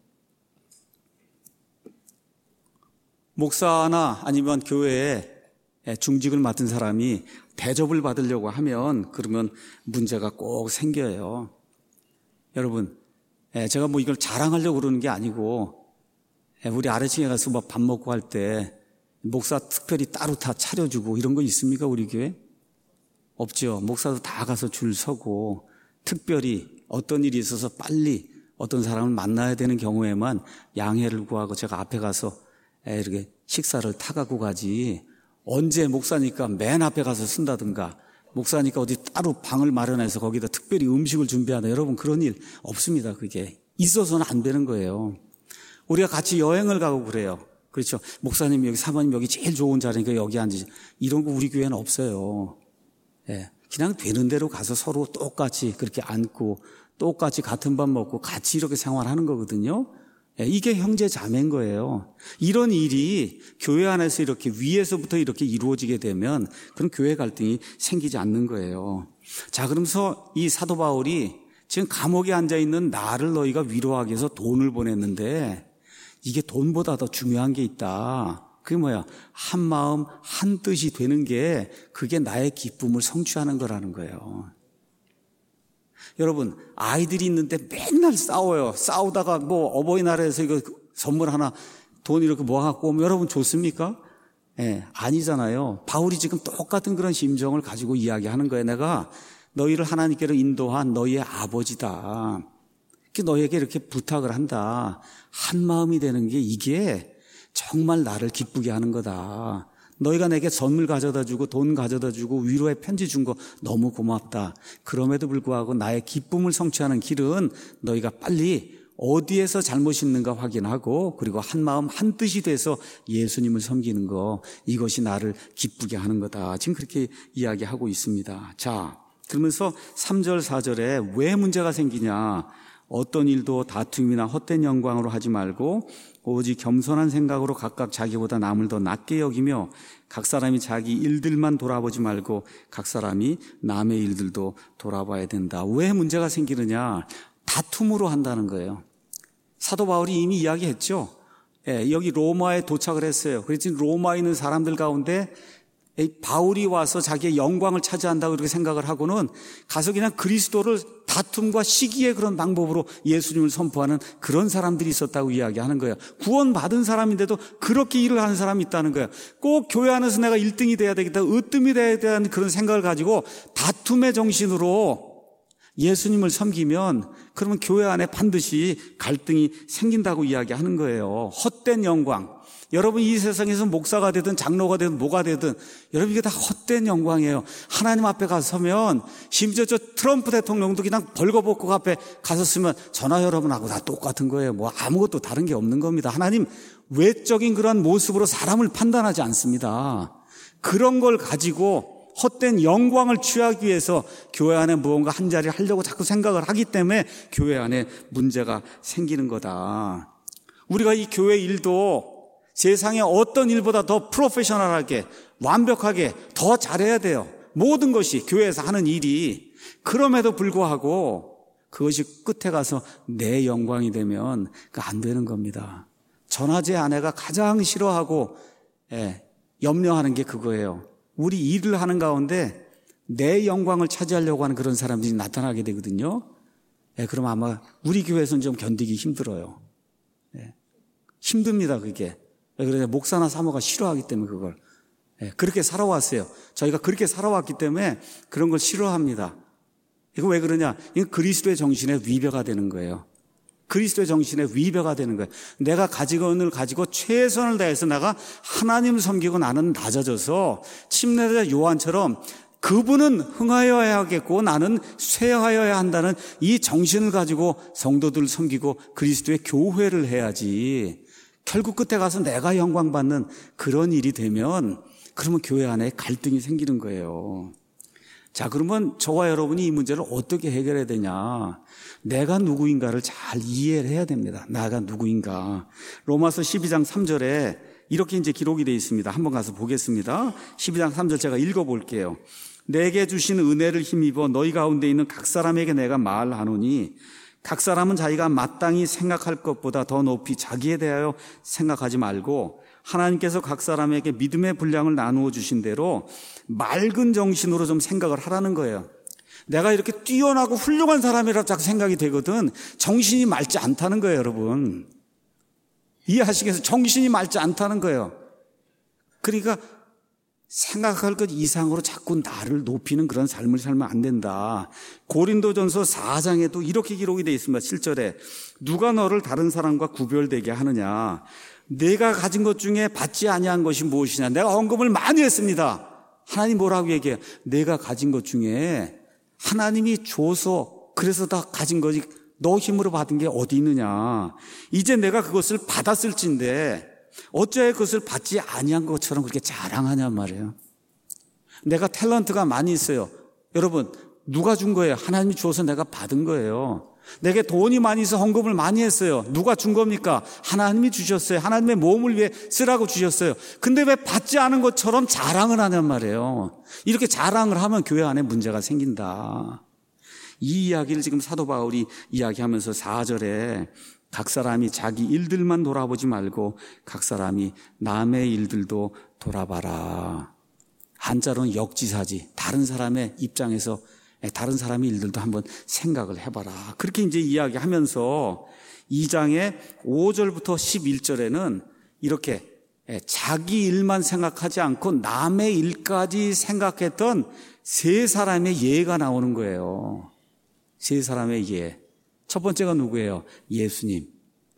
목사나 아니면 교회에 중직을 맡은 사람이 대접을 받으려고 하면 그러면 문제가 꼭 생겨요. 여러분, 제가 뭐 이걸 자랑하려고 그러는 게 아니고 우리 아래층에 가서 뭐 밥 먹고 할 때 목사 특별히 따로 다 차려주고 이런 거 있습니까? 우리 교회? 없죠. 목사도 다 가서 줄 서고 특별히 어떤 일이 있어서 빨리 어떤 사람을 만나야 되는 경우에만 양해를 구하고 제가 앞에 가서 이렇게 식사를 타가고 가지, 언제 목사니까 맨 앞에 가서 쓴다든가 목사니까 어디 따로 방을 마련해서 거기다 특별히 음식을 준비하다, 여러분 그런 일 없습니다. 그게 있어서는 안 되는 거예요. 우리가 같이 여행을 가고 그래요. 그렇죠. 목사님 여기, 사모님 여기 제일 좋은 자리니까 여기 앉으시, 이런 거 우리 교회는 없어요. 예, 그냥 되는 대로 가서 서로 똑같이 그렇게 앉고 똑같이 같은 밥 먹고 같이 이렇게 생활하는 거거든요. 이게 형제 자매인 거예요. 이런 일이 교회 안에서 이렇게 위에서부터 이렇게 이루어지게 되면 그런 교회 갈등이 생기지 않는 거예요. 자, 그러면서 이 사도 바울이 지금 감옥에 앉아있는 나를 너희가 위로하기 위해서 돈을 보냈는데 이게 돈보다 더 중요한 게 있다. 그게 뭐야? 한 마음 한 뜻이 되는 게 그게 나의 기쁨을 성취하는 거라는 거예요. 여러분, 아이들이 있는데 맨날 싸워요. 싸우다가 뭐 어버이날에서 이거 선물 하나 돈 이렇게 모아갖고 오면 여러분 좋습니까? 예, 아니잖아요. 바울이 지금 똑같은 그런 심정을 가지고 이야기하는 거예요. 내가 너희를 하나님께로 인도한 너희의 아버지다. 너희에게 이렇게 부탁을 한다. 한 마음이 되는 게 이게 정말 나를 기쁘게 하는 거다. 너희가 내게 선물 가져다 주고 돈 가져다 주고 위로의 편지 준 거 너무 고맙다. 그럼에도 불구하고 나의 기쁨을 성취하는 길은 너희가 빨리 어디에서 잘못이 있는가 확인하고 그리고 한 마음 한 뜻이 돼서 예수님을 섬기는 거, 이것이 나를 기쁘게 하는 거다. 지금 그렇게 이야기하고 있습니다. 자, 그러면서 삼 절 사 절에 왜 문제가 생기냐. 어떤 일도 다툼이나 헛된 영광으로 하지 말고 오직 겸손한 생각으로 각각 자기보다 남을 더 낮게 여기며 각 사람이 자기 일들만 돌아보지 말고 각 사람이 남의 일들도 돌아봐야 된다. 왜 문제가 생기느냐? 다툼으로 한다는 거예요. 사도 바울이 이미 이야기했죠. 예, 여기 로마에 도착을 했어요. 그래서 로마에 있는 사람들 가운데 바울이 와서 자기의 영광을 차지한다고 이렇게 생각을 하고는 가서 그냥 그리스도를 다툼과 시기의 그런 방법으로 예수님을 선포하는 그런 사람들이 있었다고 이야기하는 거예요. 구원받은 사람인데도 그렇게 일을 하는 사람이 있다는 거예요. 꼭 교회 안에서 내가 일 등이 돼야 되겠다, 으뜸이 돼야 되는 그런 생각을 가지고 다툼의 정신으로 예수님을 섬기면 그러면 교회 안에 반드시 갈등이 생긴다고 이야기하는 거예요. 헛된 영광. 여러분 이 세상에서 목사가 되든 장로가 되든 뭐가 되든 여러분 이게 다 헛된 영광이에요. 하나님 앞에 가서 서면 심지어 저 트럼프 대통령도 그냥 벌거벗고 앞에 가서 쓰면 저나 여러분하고 다 똑같은 거예요. 뭐 아무것도 다른 게 없는 겁니다. 하나님 외적인 그런 모습으로 사람을 판단하지 않습니다. 그런 걸 가지고 헛된 영광을 취하기 위해서 교회 안에 무언가 한 자리 하려고 자꾸 생각을 하기 때문에 교회 안에 문제가 생기는 거다. 우리가 이 교회 일도 세상의 어떤 일보다 더 프로페셔널하게 완벽하게 더 잘해야 돼요. 모든 것이 교회에서 하는 일이. 그럼에도 불구하고 그것이 끝에 가서 내 영광이 되면 그 안 되는 겁니다. 전화제 아내가 가장 싫어하고 예, 염려하는 게 그거예요. 우리 일을 하는 가운데 내 영광을 차지하려고 하는 그런 사람들이 나타나게 되거든요. 예, 그럼 아마 우리 교회에서는 좀 견디기 힘들어요. 예, 힘듭니다, 그게. 그래서 목사나 사모가 싫어하기 때문에 그걸. 예, 그렇게 살아왔어요. 저희가 그렇게 살아왔기 때문에 그런 걸 싫어합니다. 이거 왜 그러냐? 이건 그리스도의 정신에 위배가 되는 거예요. 그리스도의 정신에 위배가 되는 거예요. 내가 가지고 있는 걸 가지고 최선을 다해서 내가 하나님을 섬기고 나는 낮아져서 침례자 요한처럼 그분은 흥하여야 하겠고 나는 쇠하여야 한다는 이 정신을 가지고 성도들을 섬기고 그리스도의 교회를 해야지. 결국 끝에 가서 내가 영광 받는 그런 일이 되면 그러면 교회 안에 갈등이 생기는 거예요. 자, 그러면 저와 여러분이 이 문제를 어떻게 해결해야 되냐? 내가 누구인가를 잘 이해를 해야 됩니다. 나가 누구인가. 로마서 십이 장 삼 절에 이렇게 이제 기록이 되어 있습니다. 한번 가서 보겠습니다. 십이 장 삼 절 제가 읽어볼게요. 내게 주신 은혜를 힘입어 너희 가운데 있는 각 사람에게 내가 말하노니 각 사람은 자기가 마땅히 생각할 것보다 더 높이 자기에 대하여 생각하지 말고 하나님께서 각 사람에게 믿음의 분량을 나누어 주신 대로 맑은 정신으로 좀 생각을 하라는 거예요. 내가 이렇게 뛰어나고 훌륭한 사람이라 자꾸 생각이 되거든. 정신이 맑지 않다는 거예요, 여러분. 이해하시겠어요? 정신이 맑지 않다는 거예요. 그러니까 생각할 것 이상으로 자꾸 나를 높이는 그런 삶을 살면 안 된다. 고린도전서 사 장에도 이렇게 기록이 되어 있습니다. 칠 절에 누가 너를 다른 사람과 구별되게 하느냐. 내가 가진 것 중에 받지 아니한 것이 무엇이냐. 내가 헌금을 많이 했습니다. 하나님 뭐라고 얘기해요? 내가 가진 것 중에 하나님이 줘서 그래서 다 가진 거지 너 힘으로 받은 게 어디 있느냐. 이제 내가 그것을 받았을진데 어째 그것을 받지 아니한 것처럼 그렇게 자랑하냔 말이에요. 내가 탤런트가 많이 있어요. 여러분 누가 준 거예요? 하나님이 주어서 내가 받은 거예요. 내게 돈이 많이 있어 헌금을 많이 했어요. 누가 준 겁니까? 하나님이 주셨어요. 하나님의 모험을 위해 쓰라고 주셨어요. 근데 왜 받지 않은 것처럼 자랑을 하냔 말이에요. 이렇게 자랑을 하면 교회 안에 문제가 생긴다. 이 이야기를 지금 사도 바울이 이야기하면서 사 절에 각 사람이 자기 일들만 돌아보지 말고 각 사람이 남의 일들도 돌아봐라. 한자로는 역지사지. 다른 사람의 입장에서 다른 사람의 일들도 한번 생각을 해봐라. 그렇게 이제 이야기하면서 이 장의 오 절부터 십일 절에는 이렇게 자기 일만 생각하지 않고 남의 일까지 생각했던 세 사람의 예가 나오는 거예요. 세 사람의 예. 첫 번째가 누구예요? 예수님.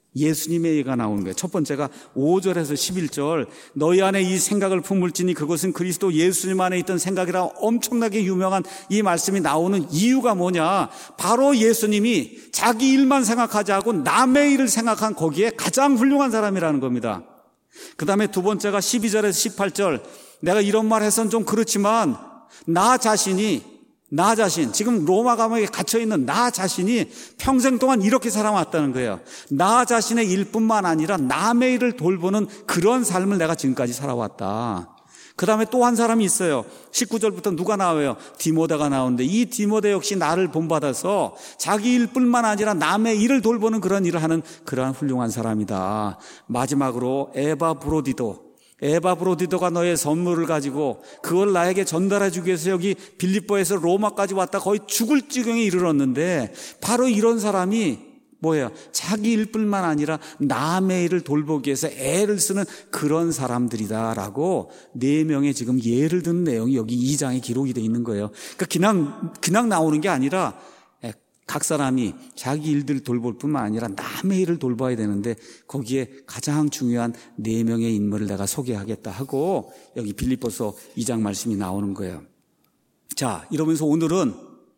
예수님의 예가 나오는 거예요. 첫 번째가 오 절에서 십일 절, 너희 안에 이 생각을 품을지니 그것은 그리스도 예수님 안에 있던 생각이라 엄청나게 유명한 이 말씀이 나오는 이유가 뭐냐? 바로 예수님이 자기 일만 생각하지 않고 남의 일을 생각한 거기에 가장 훌륭한 사람이라는 겁니다. 그 다음에 두 번째가 십이 절에서 십팔 절, 내가 이런 말 해서는 좀 그렇지만 나 자신이 나 자신, 지금 로마 감옥에 갇혀있는 나 자신이 평생 동안 이렇게 살아왔다는 거예요. 나 자신의 일뿐만 아니라 남의 일을 돌보는 그런 삶을 내가 지금까지 살아왔다. 그 다음에 또 한 사람이 있어요. 십구 절부터 누가 나와요? 디모데가 나오는데 이 디모데 역시 나를 본받아서 자기 일뿐만 아니라 남의 일을 돌보는 그런 일을 하는 그러한 훌륭한 사람이다. 마지막으로 에바브로디도, 에바브로디도가 너의 선물을 가지고 그걸 나에게 전달해 주기 위해서 여기 빌립보에서 로마까지 왔다 거의 죽을 지경에 이르렀는데 바로 이런 사람이 뭐예요? 자기 일뿐만 아니라 남의 일을 돌보기 위해서 애를 쓰는 그런 사람들이다라고 네 명의 지금 예를 드는 내용이 여기 이 장에 기록이 되어 있는 거예요. 그러니까 그냥 그냥 나오는 게 아니라 각 사람이 자기 일들을 돌볼 뿐만 아니라 남의 일을 돌봐야 되는데 거기에 가장 중요한 네 명의 인물을 내가 소개하겠다 하고 여기 빌립보서 이 장 말씀이 나오는 거예요. 자, 이러면서 오늘은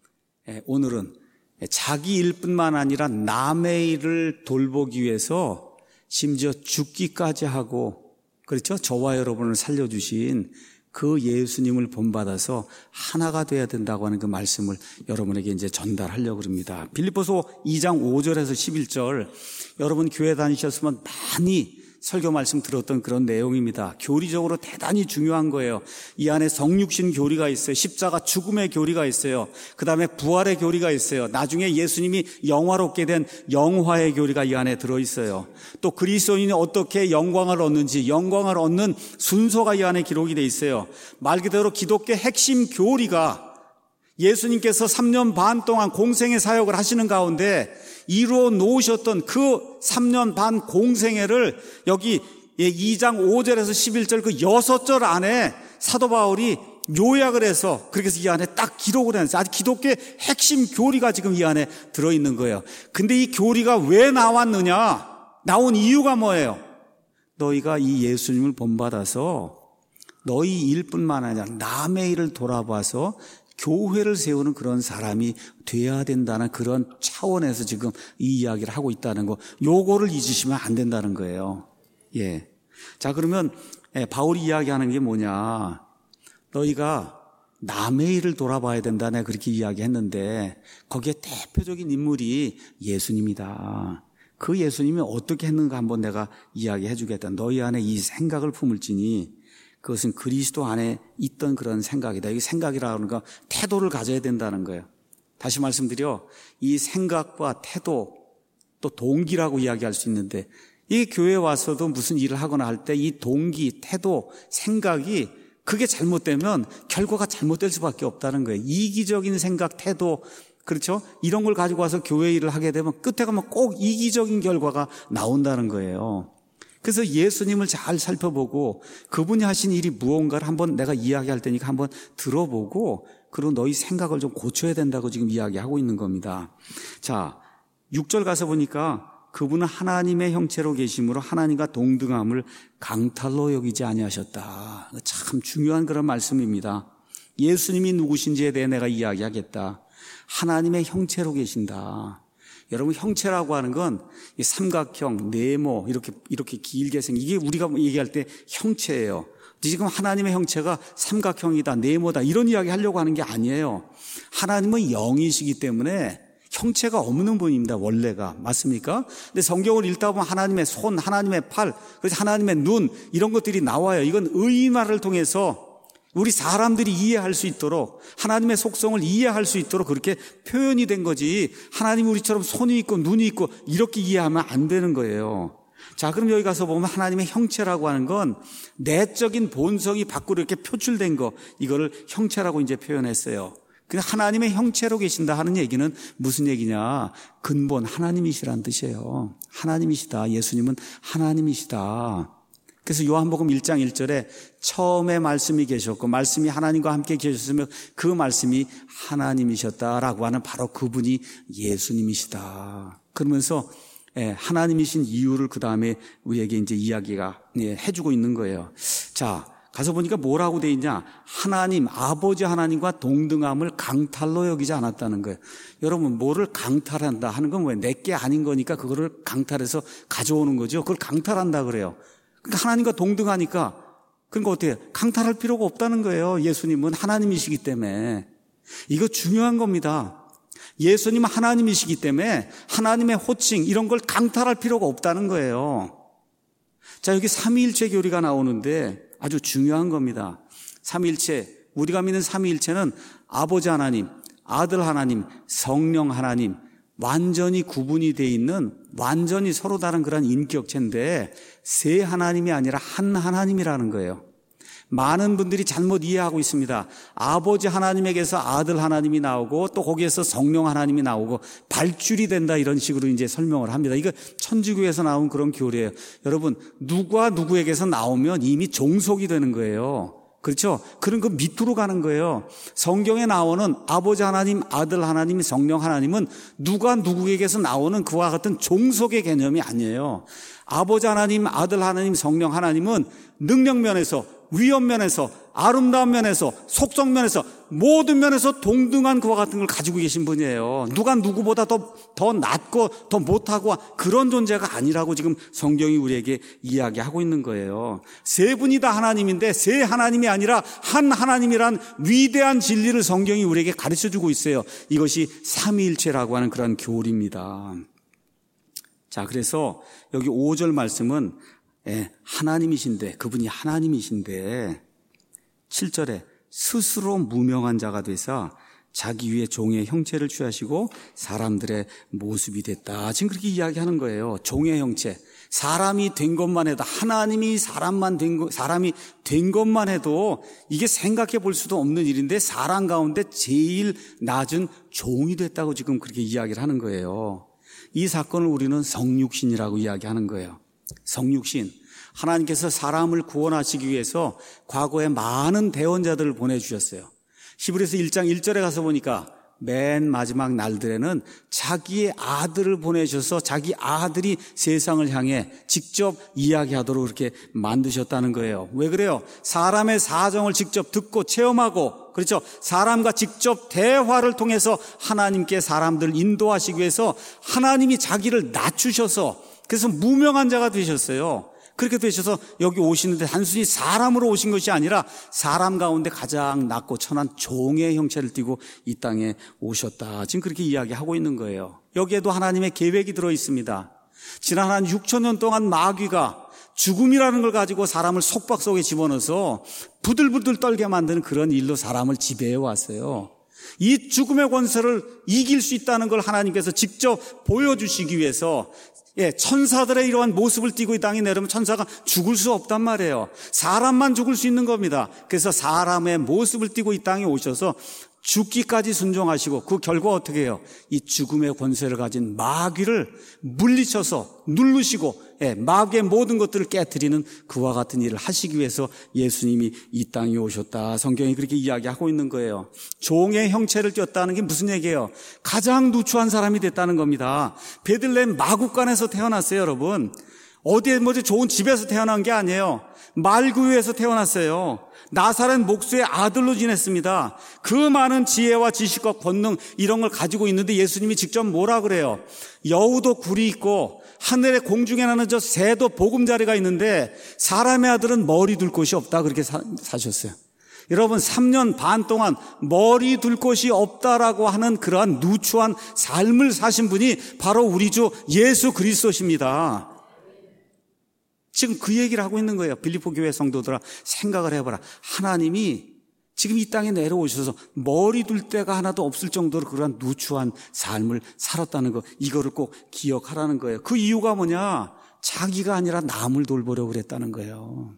오늘은 자기 일뿐만 아니라 남의 일을 돌보기 위해서 심지어 죽기까지 하고, 그렇죠? 저와 여러분을 살려주신 그 예수님을 본받아서 하나가 돼야 된다고 하는 그 말씀을 여러분에게 이제 전달하려고 합니다. 빌립보서 이 장 오 절에서 십일 절, 여러분 교회 다니셨으면 많이 설교 말씀 들었던 그런 내용입니다. 교리적으로 대단히 중요한 거예요. 이 안에 성육신 교리가 있어요. 십자가 죽음의 교리가 있어요. 그 다음에 부활의 교리가 있어요. 나중에 예수님이 영화롭게 된 영화의 교리가 이 안에 들어있어요. 또 그리스도인이 어떻게 영광을 얻는지, 영광을 얻는 순서가 이 안에 기록이 돼 있어요. 말 그대로 기독교 핵심 교리가 예수님께서 삼 년 반 동안 공생애 사역을 하시는 가운데 이루어 놓으셨던 그 삼 년 반 공생애를 여기 이 장 오 절에서 십일 절 그 여섯 절 안에 사도 바울이 요약을 해서 그렇게 해서 이 안에 딱 기록을 해놨어요. 아주 기독교의 핵심 교리가 지금 이 안에 들어있는 거예요. 근데 이 교리가 왜 나왔느냐? 나온 이유가 뭐예요? 너희가 이 예수님을 본받아서 너희 일뿐만 아니라 남의 일을 돌아봐서 교회를 세우는 그런 사람이 돼야 된다는 그런 차원에서 지금 이 이야기를 하고 있다는 거, 요거를 잊으시면 안 된다는 거예요. 예. 자, 그러면 바울이 이야기하는 게 뭐냐? 너희가 남의 일을 돌아봐야 된다. 내가 그렇게 이야기했는데 거기에 대표적인 인물이 예수님이다. 그 예수님이 어떻게 했는가 한번 내가 이야기해 주겠다. 너희 안에 이 생각을 품을지니 그것은 그리스도 안에 있던 그런 생각이다. 이 생각이라는 건 태도를 가져야 된다는 거예요. 다시 말씀드려, 이 생각과 태도, 또 동기라고 이야기할 수 있는데 이 교회에 와서도 무슨 일을 하거나 할 때 이 동기, 태도, 생각이 그게 잘못되면 결과가 잘못될 수밖에 없다는 거예요. 이기적인 생각, 태도, 그렇죠? 이런 걸 가지고 와서 교회 일을 하게 되면 끝에 가면 꼭 이기적인 결과가 나온다는 거예요. 그래서 예수님을 잘 살펴보고 그분이 하신 일이 무언가를 한번 내가 이야기할 테니까 한번 들어보고 그리고 너희 생각을 좀 고쳐야 된다고 지금 이야기하고 있는 겁니다. 자, 육 절 가서 보니까 그분은 하나님의 형체로 계심으로 하나님과 동등함을 강탈로 여기지 아니하셨다. 참 중요한 그런 말씀입니다. 예수님이 누구신지에 대해 내가 이야기하겠다. 하나님의 형체로 계신다. 여러분, 형체라고 하는 건 삼각형, 네모 이렇게 이렇게 길게 생긴, 이게 우리가 얘기할 때 형체예요. 지금 하나님의 형체가 삼각형이다, 네모다 이런 이야기 하려고 하는 게 아니에요. 하나님은 영이시기 때문에 형체가 없는 분입니다. 원래가. 맞습니까? 근데 성경을 읽다 보면 하나님의 손, 하나님의 팔, 그래서 하나님의 눈 이런 것들이 나와요. 이건 의인화를 통해서 우리 사람들이 이해할 수 있도록, 하나님의 속성을 이해할 수 있도록 그렇게 표현이 된 거지, 하나님이 우리처럼 손이 있고 눈이 있고 이렇게 이해하면 안 되는 거예요. 자, 그럼 여기 가서 보면 하나님의 형체라고 하는 건 내적인 본성이 밖으로 이렇게 표출된 거, 이거를 형체라고 이제 표현했어요. 근데 하나님의 형체로 계신다 하는 얘기는 무슨 얘기냐? 근본 하나님이시라는 뜻이에요. 하나님이시다. 예수님은 하나님이시다. 그래서 요한복음 일 장 일 절에 처음에 말씀이 계셨고 말씀이 하나님과 함께 계셨으며 그 말씀이 하나님이셨다라고 하는 바로 그분이 예수님이시다. 그러면서 예, 하나님이신 이유를 그 다음에 우리에게 이제 이야기가 예, 해주고 있는 거예요. 자, 가서 보니까 뭐라고 돼 있냐? 하나님, 아버지 하나님과 동등함을 강탈로 여기지 않았다는 거예요. 여러분, 뭐를 강탈한다 하는 건 뭐예요? 내게 아닌 거니까 그거를 강탈해서 가져오는 거죠. 그걸 강탈한다 그래요. 그러니까 하나님과 동등하니까, 그러니까 어떻게 해요? 강탈할 필요가 없다는 거예요. 예수님은 하나님이시기 때문에. 이거 중요한 겁니다. 예수님은 하나님이시기 때문에 하나님의 호칭 이런 걸 강탈할 필요가 없다는 거예요. 자, 여기 삼위일체 교리가 나오는데 아주 중요한 겁니다. 삼위일체, 우리가 믿는 삼위일체는 아버지 하나님, 아들 하나님, 성령 하나님, 완전히 구분이 돼 있는 완전히 서로 다른 그런 인격체인데 세 하나님이 아니라 한 하나님이라는 거예요. 많은 분들이 잘못 이해하고 있습니다. 아버지 하나님에게서 아들 하나님이 나오고 또 거기에서 성령 하나님이 나오고 발줄이 된다 이런 식으로 이제 설명을 합니다. 이거 천주교에서 나온 그런 교리예요. 여러분, 누가 누구에게서 나오면 이미 종속이 되는 거예요. 그렇죠? 그런 거 밑으로 가는 거예요. 성경에 나오는 아버지 하나님, 아들 하나님, 성령 하나님은 누가 누구에게서 나오는 그와 같은 종속의 개념이 아니에요. 아버지 하나님, 아들 하나님, 성령 하나님은 능력 면에서, 위엄 면에서, 아름다운 면에서, 속성 면에서, 모든 면에서 동등한 그와 같은 걸 가지고 계신 분이에요. 누가 누구보다 더, 더 낫고 더 못하고 그런 존재가 아니라고 지금 성경이 우리에게 이야기하고 있는 거예요. 세 분이 다 하나님인데 세 하나님이 아니라 한 하나님이란 위대한 진리를 성경이 우리에게 가르쳐주고 있어요. 이것이 삼위일체라고 하는 그런 교리입니다. 자, 그래서 여기 오 절 말씀은 예, 하나님이신데, 그분이 하나님이신데 칠 절에 스스로 무명한 자가 되사 자기 위에 종의 형체를 취하시고 사람들의 모습이 됐다. 지금 그렇게 이야기하는 거예요. 종의 형체. 사람이 된 것만 해도, 하나님이 사람만 된 거, 사람이 된 것만 해도 이게 생각해 볼 수도 없는 일인데 사람 가운데 제일 낮은 종이 됐다고 지금 그렇게 이야기를 하는 거예요. 이 사건을 우리는 성육신이라고 이야기하는 거예요. 성육신. 하나님께서 사람을 구원하시기 위해서 과거에 많은 대언자들을 보내주셨어요. 히브리서 일 장 일 절에 가서 보니까 맨 마지막 날들에는 자기의 아들을 보내셔서 자기 아들이 세상을 향해 직접 이야기하도록 그렇게 만드셨다는 거예요. 왜 그래요? 사람의 사정을 직접 듣고 체험하고, 그렇죠? 사람과 직접 대화를 통해서 하나님께 사람들을 인도하시기 위해서 하나님이 자기를 낮추셔서 그래서 무명한 자가 되셨어요. 그렇게 되셔서 여기 오시는데 단순히 사람으로 오신 것이 아니라 사람 가운데 가장 낮고 천한 종의 형체를 띠고 이 땅에 오셨다. 지금 그렇게 이야기하고 있는 거예요. 여기에도 하나님의 계획이 들어 있습니다. 지난 한 육천 년 동안 마귀가 죽음이라는 걸 가지고 사람을 속박 속에 집어넣어서 부들부들 떨게 만드는 그런 일로 사람을 지배해 왔어요. 이 죽음의 권세를 이길 수 있다는 걸 하나님께서 직접 보여주시기 위해서 예, 천사들의 이러한 모습을 띠고 이 땅에 내려오면 천사가 죽을 수 없단 말이에요. 사람만 죽을 수 있는 겁니다. 그래서 사람의 모습을 띠고 이 땅에 오셔서 죽기까지 순종하시고 그 결과 어떻게 해요? 이 죽음의 권세를 가진 마귀를 물리쳐서 누르시고 예, 마귀의 모든 것들을 깨트리는 그와 같은 일을 하시기 위해서 예수님이 이 땅에 오셨다. 성경이 그렇게 이야기하고 있는 거예요. 종의 형체를 띄었다는 게 무슨 얘기예요? 가장 누추한 사람이 됐다는 겁니다. 베들레헴 마구간에서 태어났어요, 여러분. 어디에 뭐지 좋은 집에서 태어난 게 아니에요. 말구유에서 태어났어요. 나사렛 목수의 아들로 지냈습니다. 그 많은 지혜와 지식과 권능 이런 걸 가지고 있는데 예수님이 직접 뭐라 그래요? 여우도 굴이 있고 하늘의 공중에 나는 저 새도 보금자리가 있는데 사람의 아들은 머리 둘 곳이 없다 그렇게 사, 사셨어요. 여러분 삼 년 반 동안 머리 둘 곳이 없다라고 하는 그러한 누추한 삶을 사신 분이 바로 우리 주 예수 그리스도십니다. 지금 그 얘기를 하고 있는 거예요. 빌립보 교회 성도들아 생각을 해봐라. 하나님이 지금 이 땅에 내려오셔서 머리 둘 데가 하나도 없을 정도로 그런 누추한 삶을 살았다는 거, 이거를 꼭 기억하라는 거예요. 그 이유가 뭐냐? 자기가 아니라 남을 돌보려고 그랬다는 거예요.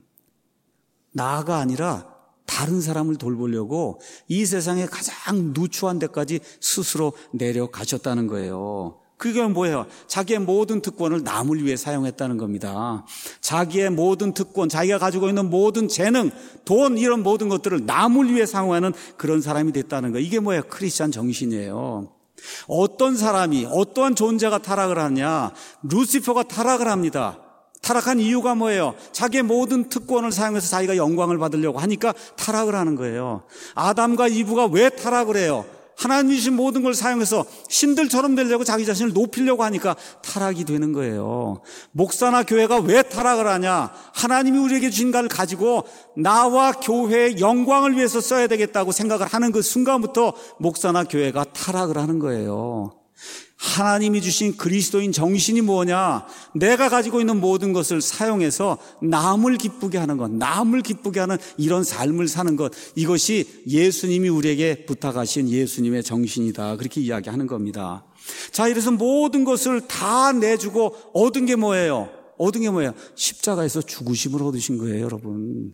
나가 아니라 다른 사람을 돌보려고 이 세상의 가장 누추한 데까지 스스로 내려가셨다는 거예요. 그게 뭐예요? 자기의 모든 특권을 남을 위해 사용했다는 겁니다. 자기의 모든 특권, 자기가 가지고 있는 모든 재능, 돈 이런 모든 것들을 남을 위해 사용하는 그런 사람이 됐다는 거예요. 이게 뭐예요? 크리스찬 정신이에요. 어떤 사람이, 어떠한 존재가 타락을 하냐? 루시퍼가 타락을 합니다. 타락한 이유가 뭐예요? 자기의 모든 특권을 사용해서 자기가 영광을 받으려고 하니까 타락을 하는 거예요. 아담과 이브가 왜 타락을 해요? 하나님이 주신 모든 걸 사용해서 신들처럼 되려고 자기 자신을 높이려고 하니까 타락이 되는 거예요. 목사나 교회가 왜 타락을 하냐? 하나님이 우리에게 주신 것을 가지고 나와 교회의 영광을 위해서 써야 되겠다고 생각을 하는 그 순간부터 목사나 교회가 타락을 하는 거예요. 하나님이 주신 그리스도인 정신이 뭐냐? 내가 가지고 있는 모든 것을 사용해서 남을 기쁘게 하는 것, 남을 기쁘게 하는 이런 삶을 사는 것, 이것이 예수님이 우리에게 부탁하신 예수님의 정신이다, 그렇게 이야기하는 겁니다. 자, 이래서 모든 것을 다 내주고 얻은 게 뭐예요? 얻은 게 뭐예요? 십자가에서 죽으심을 얻으신 거예요, 여러분.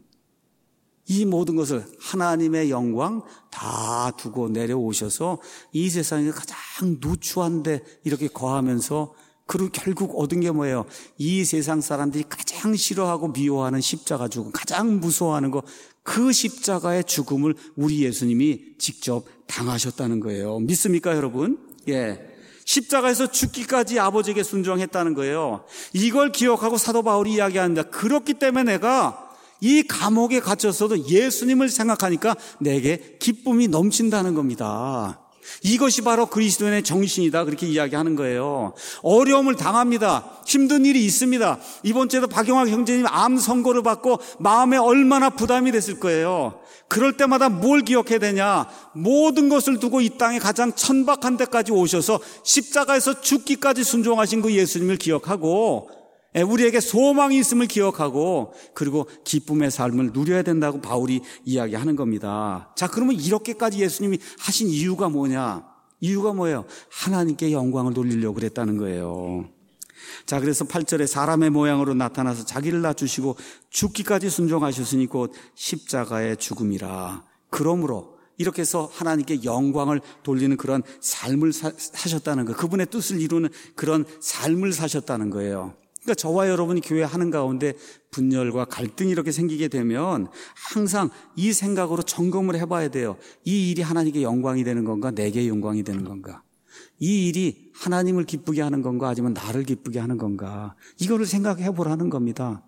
이 모든 것을 하나님의 영광 다 두고 내려오셔서 이 세상에 가장 누추한 데 이렇게 거하면서, 그리고 결국 얻은 게 뭐예요? 이 세상 사람들이 가장 싫어하고 미워하는 십자가 죽음, 가장 무서워하는 거, 그 십자가의 죽음을 우리 예수님이 직접 당하셨다는 거예요. 믿습니까, 여러분? 예. 십자가에서 죽기까지 아버지에게 순종했다는 거예요. 이걸 기억하고 사도 바울이 이야기합니다. 그렇기 때문에 내가 이 감옥에 갇혔어도 예수님을 생각하니까 내게 기쁨이 넘친다는 겁니다. 이것이 바로 그리스도인의 정신이다, 그렇게 이야기하는 거예요. 어려움을 당합니다. 힘든 일이 있습니다. 이번 주에도 박영학 형제님 암 선고를 받고 마음에 얼마나 부담이 됐을 거예요. 그럴 때마다 뭘 기억해야 되냐? 모든 것을 두고 이 땅에 가장 천박한 데까지 오셔서 십자가에서 죽기까지 순종하신 그 예수님을 기억하고, 우리에게 소망이 있음을 기억하고, 그리고 기쁨의 삶을 누려야 된다고 바울이 이야기하는 겁니다. 자, 그러면 이렇게까지 예수님이 하신 이유가 뭐냐? 이유가 뭐예요? 하나님께 영광을 돌리려고 그랬다는 거예요. 자, 그래서 팔 절에 사람의 모양으로 나타나서 자기를 낮추시고 죽기까지 순종하셨으니 곧 십자가의 죽음이라. 그러므로 이렇게 해서 하나님께 영광을 돌리는 그런 삶을 사, 사셨다는 거예요. 그분의 뜻을 이루는 그런 삶을 사셨다는 거예요. 그러니까 저와 여러분이 교회 하는 가운데 분열과 갈등이 이렇게 생기게 되면 항상 이 생각으로 점검을 해봐야 돼요. 이 일이 하나님께 영광이 되는 건가, 내게 영광이 되는 건가? 이 일이 하나님을 기쁘게 하는 건가, 아니면 나를 기쁘게 하는 건가? 이거를 생각해 보라는 겁니다.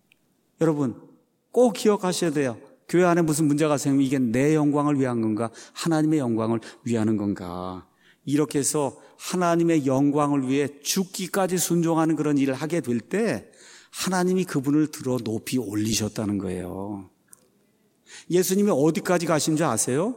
여러분 꼭 기억하셔야 돼요. 교회 안에 무슨 문제가 생기면 이게 내 영광을 위한 건가, 하나님의 영광을 위하는 건가? 이렇게 해서 하나님의 영광을 위해 죽기까지 순종하는 그런 일을 하게 될 때 하나님이 그분을 들어 높이 올리셨다는 거예요. 예수님이 어디까지 가신 줄 아세요?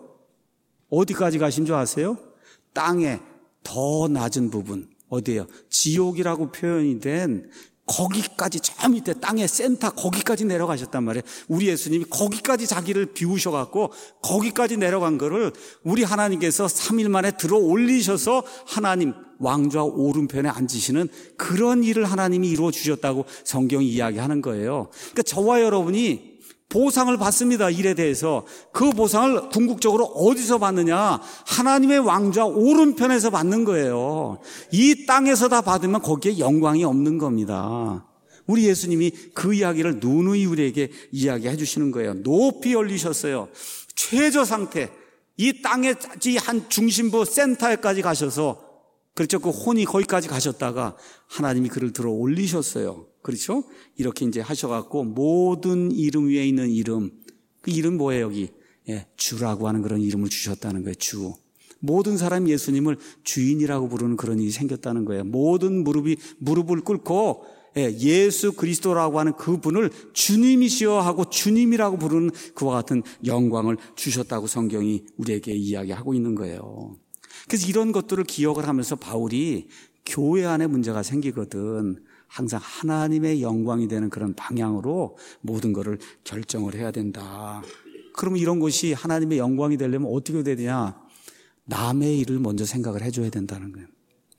어디까지 가신 줄 아세요? 땅에 더 낮은 부분, 어디예요? 지옥이라고 표현이 된 거기까지, 저 밑에 땅의 센터 거기까지 내려가셨단 말이에요. 우리 예수님이 거기까지 자기를 비우셔갖고 거기까지 내려간 거를 우리 하나님께서 삼 일 만에 들어 올리셔서 하나님 왕좌 오른편에 앉으시는 그런 일을 하나님이 이루어 주셨다고 성경이 이야기하는 거예요. 그러니까 저와 여러분이 보상을 받습니다. 일에 대해서. 그 보상을 궁극적으로 어디서 받느냐? 하나님의 왕좌 오른편에서 받는 거예요. 이 땅에서 다 받으면 거기에 영광이 없는 겁니다. 우리 예수님이 그 이야기를 누누이 우리에게 이야기해 주시는 거예요. 높이 올리셨어요. 최저 상태, 이 땅의 한 중심부 센터에까지 가셔서, 그렇죠, 그 혼이 거기까지 가셨다가 하나님이 그를 들어 올리셨어요. 그렇죠? 이렇게 이제 하셔갖고 모든 이름 위에 있는 이름, 그 이름 뭐예요, 여기? 예, 주라고 하는 그런 이름을 주셨다는 거예요, 주. 모든 사람이 예수님을 주인이라고 부르는 그런 일이 생겼다는 거예요. 모든 무릎이 무릎을 꿇고 예, 예수 그리스도라고 하는 그분을 주님이시여 하고 주님이라고 부르는 그와 같은 영광을 주셨다고 성경이 우리에게 이야기하고 있는 거예요. 그래서 이런 것들을 기억을 하면서 바울이 교회 안에 문제가 생기거든 항상 하나님의 영광이 되는 그런 방향으로 모든 것을 결정을 해야 된다. 그러면 이런 것이 하나님의 영광이 되려면 어떻게 되느냐? 남의 일을 먼저 생각을 해줘야 된다는 거예요.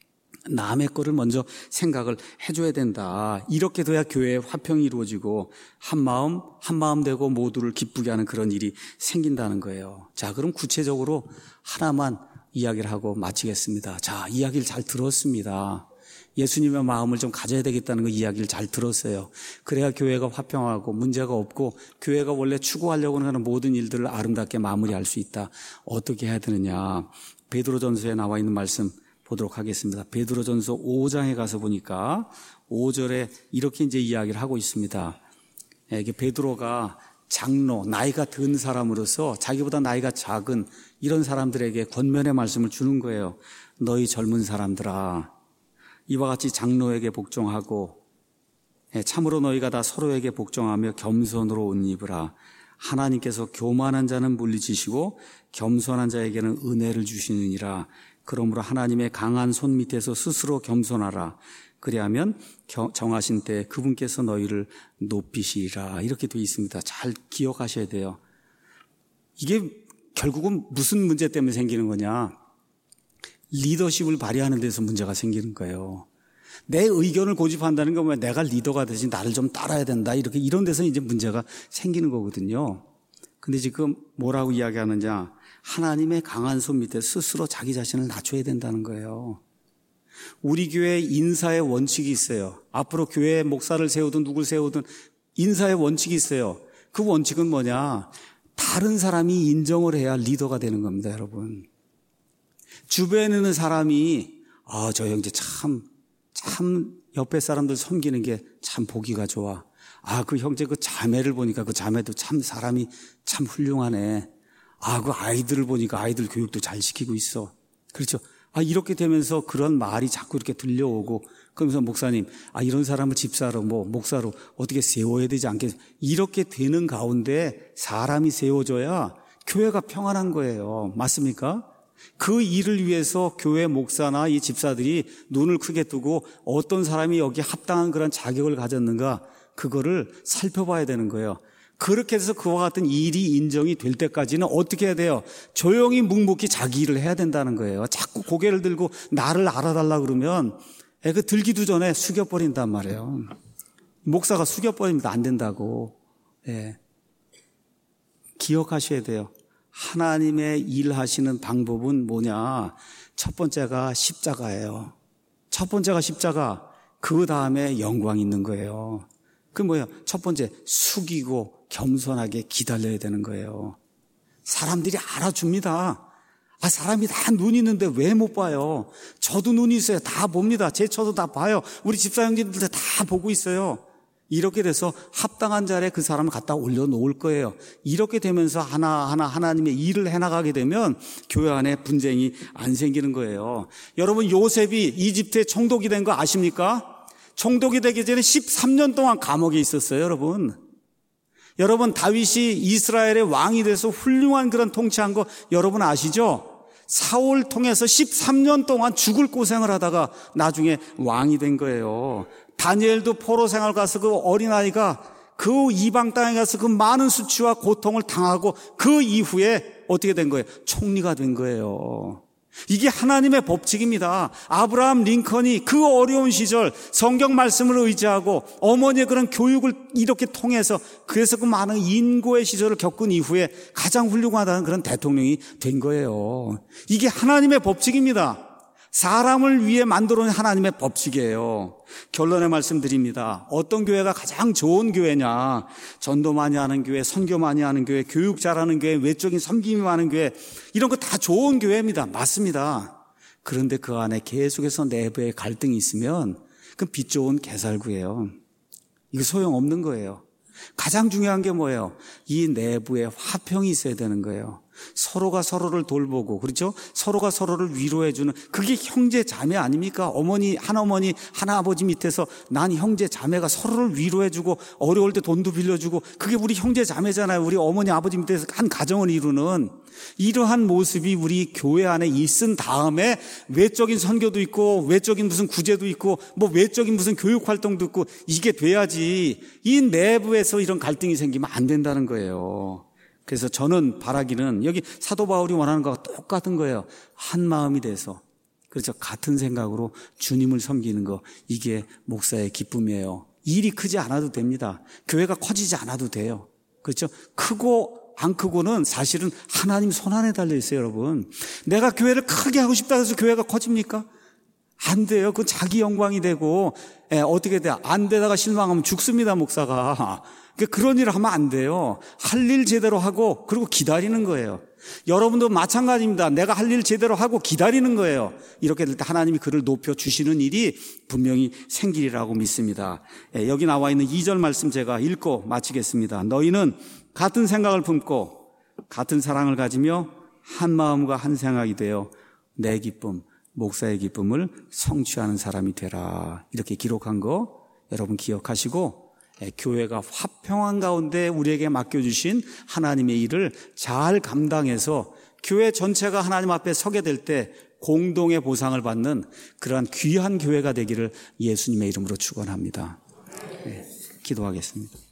남의 거를 먼저 생각을 해줘야 된다. 이렇게 돼야 교회의 화평이 이루어지고 한 마음 한 마음 되고 모두를 기쁘게 하는 그런 일이 생긴다는 거예요. 자, 그럼 구체적으로 하나만 이야기를 하고 마치겠습니다. 자, 이야기를 잘 들었습니다. 예수님의 마음을 좀 가져야 되겠다는 그 이야기를 잘 들었어요. 그래야 교회가 화평하고 문제가 없고 교회가 원래 추구하려고 하는 모든 일들을 아름답게 마무리할 수 있다. 어떻게 해야 되느냐? 베드로전서에 나와 있는 말씀 보도록 하겠습니다. 베드로전서 오 장에 가서 보니까 오 절에 이렇게 이제 이야기를 하고 있습니다. 이게 베드로가 장로, 나이가 든 사람으로서 자기보다 나이가 작은 이런 사람들에게 권면의 말씀을 주는 거예요. 너희 젊은 사람들아, 이와 같이 장로에게 복종하고 참으로 너희가 다 서로에게 복종하며 겸손으로 옷 입으라. 하나님께서 교만한 자는 물리치시고 겸손한 자에게는 은혜를 주시느니라. 그러므로 하나님의 강한 손 밑에서 스스로 겸손하라. 그리하면 정하신 때 그분께서 너희를 높이시리라. 이렇게 되어 있습니다. 잘 기억하셔야 돼요. 이게 결국은 무슨 문제 때문에 생기는 거냐? 리더십을 발휘하는 데서 문제가 생기는 거예요. 내 의견을 고집한다는 건 내가 리더가 되지 나를 좀 따라야 된다. 이렇게 이런 데서 이제 문제가 생기는 거거든요. 근데 지금 뭐라고 이야기하느냐? 하나님의 강한 손 밑에 스스로 자기 자신을 낮춰야 된다는 거예요. 우리 교회 인사의 원칙이 있어요. 앞으로 교회에 목사를 세우든 누굴 세우든 인사의 원칙이 있어요. 그 원칙은 뭐냐? 다른 사람이 인정을 해야 리더가 되는 겁니다, 여러분. 주변에 있는 사람이 아, 저 형제 참, 참 옆에 사람들 섬기는 게 참 보기가 좋아. 아, 그 형제 그 자매를 보니까 그 자매도 참 사람이 참 훌륭하네. 아, 그 아이들을 보니까 아이들 교육도 잘 시키고 있어. 그렇죠. 아, 이렇게 되면서 그런 말이 자꾸 이렇게 들려오고, 그러면서 목사님, 아, 이런 사람을 집사로, 뭐, 목사로 어떻게 세워야 되지 않겠, 이렇게 되는 가운데 사람이 세워져야 교회가 평안한 거예요. 맞습니까? 그 일을 위해서 교회 목사나 이 집사들이 눈을 크게 뜨고 어떤 사람이 여기 합당한 그런 자격을 가졌는가, 그거를 살펴봐야 되는 거예요. 그렇게 해서 그와 같은 일이 인정이 될 때까지는 어떻게 해야 돼요? 조용히 묵묵히 자기 일을 해야 된다는 거예요. 자꾸 고개를 들고 나를 알아달라 그러면 그 들기도 전에 숙여버린단 말이에요. 목사가 숙여버립니다. 안 된다고. 예. 기억하셔야 돼요. 하나님의 일하시는 방법은 뭐냐? 첫 번째가 십자가예요. 첫 번째가 십자가, 그 다음에 영광이 있는 거예요. 그 뭐예요? 첫 번째, 숙이고 겸손하게 기다려야 되는 거예요. 사람들이 알아줍니다. 아, 사람이 다 눈이 있는데 왜 못 봐요? 저도 눈이 있어요. 다 봅니다. 제 저도 다 봐요. 우리 집사 형제들 다 보고 있어요. 이렇게 돼서 합당한 자리에 그 사람을 갖다 올려놓을 거예요. 이렇게 되면서 하나하나 하나님의 일을 해나가게 되면 교회 안에 분쟁이 안 생기는 거예요. 여러분, 요셉이 이집트에 총독이 된 거 아십니까? 총독이 되기 전에 십삼 년 동안 감옥에 있었어요, 여러분. 여러분, 다윗이 이스라엘의 왕이 돼서 훌륭한 그런 통치한 거 여러분 아시죠? 사울 통해서 십삼 년 동안 죽을 고생을 하다가 나중에 왕이 된 거예요. 다니엘도 포로 생활 가서 그 어린아이가 그 이방 땅에 가서 그 많은 수치와 고통을 당하고 그 이후에 어떻게 된 거예요? 총리가 된 거예요. 이게 하나님의 법칙입니다. 아브라함 링컨이 그 어려운 시절 성경 말씀을 의지하고 어머니의 그런 교육을 이렇게 통해서 그래서 그 많은 인고의 시절을 겪은 이후에 가장 훌륭하다는 그런 대통령이 된 거예요. 이게 하나님의 법칙입니다. 사람을 위해 만들어 놓은 하나님의 법칙이에요. 결론의 말씀드립니다. 어떤 교회가 가장 좋은 교회냐? 전도 많이 하는 교회, 선교 많이 하는 교회, 교육 잘하는 교회, 외적인 섬김이 많은 교회, 이런 거 다 좋은 교회입니다. 맞습니다. 그런데 그 안에 계속해서 내부에 갈등이 있으면 그건 빛 좋은 개살구예요. 이거 소용없는 거예요. 가장 중요한 게 뭐예요? 이 내부에 화평이 있어야 되는 거예요. 서로가 서로를 돌보고, 그렇죠? 서로가 서로를 위로해주는, 그게 형제 자매 아닙니까? 어머니, 한 어머니, 한 아버지 밑에서 난 형제 자매가 서로를 위로해주고 어려울 때 돈도 빌려주고, 그게 우리 형제 자매잖아요. 우리 어머니, 아버지 밑에서 한 가정을 이루는 이러한 모습이 우리 교회 안에 있은 다음에 외적인 선교도 있고 외적인 무슨 구제도 있고 뭐 외적인 무슨 교육 활동도 있고 이게 돼야지, 이 내부에서 이런 갈등이 생기면 안 된다는 거예요. 그래서 저는 바라기는 여기 사도 바울이 원하는 것과 똑같은 거예요. 한 마음이 돼서, 그렇죠, 같은 생각으로 주님을 섬기는 거, 이게 목사의 기쁨이에요. 일이 크지 않아도 됩니다. 교회가 커지지 않아도 돼요. 그렇죠? 크고 안 크고는 사실은 하나님 손안에 달려 있어요, 여러분. 내가 교회를 크게 하고 싶다 해서 교회가 커집니까? 안 돼요. 그건 자기 영광이 되고, 예, 어떻게 돼요? 안 되다가 실망하면 죽습니다, 목사가. 그러니까 그런 일을 하면 안 돼요. 할 일 제대로 하고, 그리고 기다리는 거예요. 여러분도 마찬가지입니다. 내가 할 일 제대로 하고 기다리는 거예요. 이렇게 될 때 하나님이 그를 높여주시는 일이 분명히 생기리라고 믿습니다. 예, 여기 나와 있는 이 절 말씀 제가 읽고 마치겠습니다. 너희는 같은 생각을 품고 같은 사랑을 가지며 한 마음과 한 생각이 되어 내 기쁨, 목사의 기쁨을 성취하는 사람이 되라. 이렇게 기록한 거 여러분 기억하시고 교회가 화평한 가운데 우리에게 맡겨주신 하나님의 일을 잘 감당해서 교회 전체가 하나님 앞에 서게 될 때 공동의 보상을 받는 그러한 귀한 교회가 되기를 예수님의 이름으로 축원합니다. 네, 기도하겠습니다.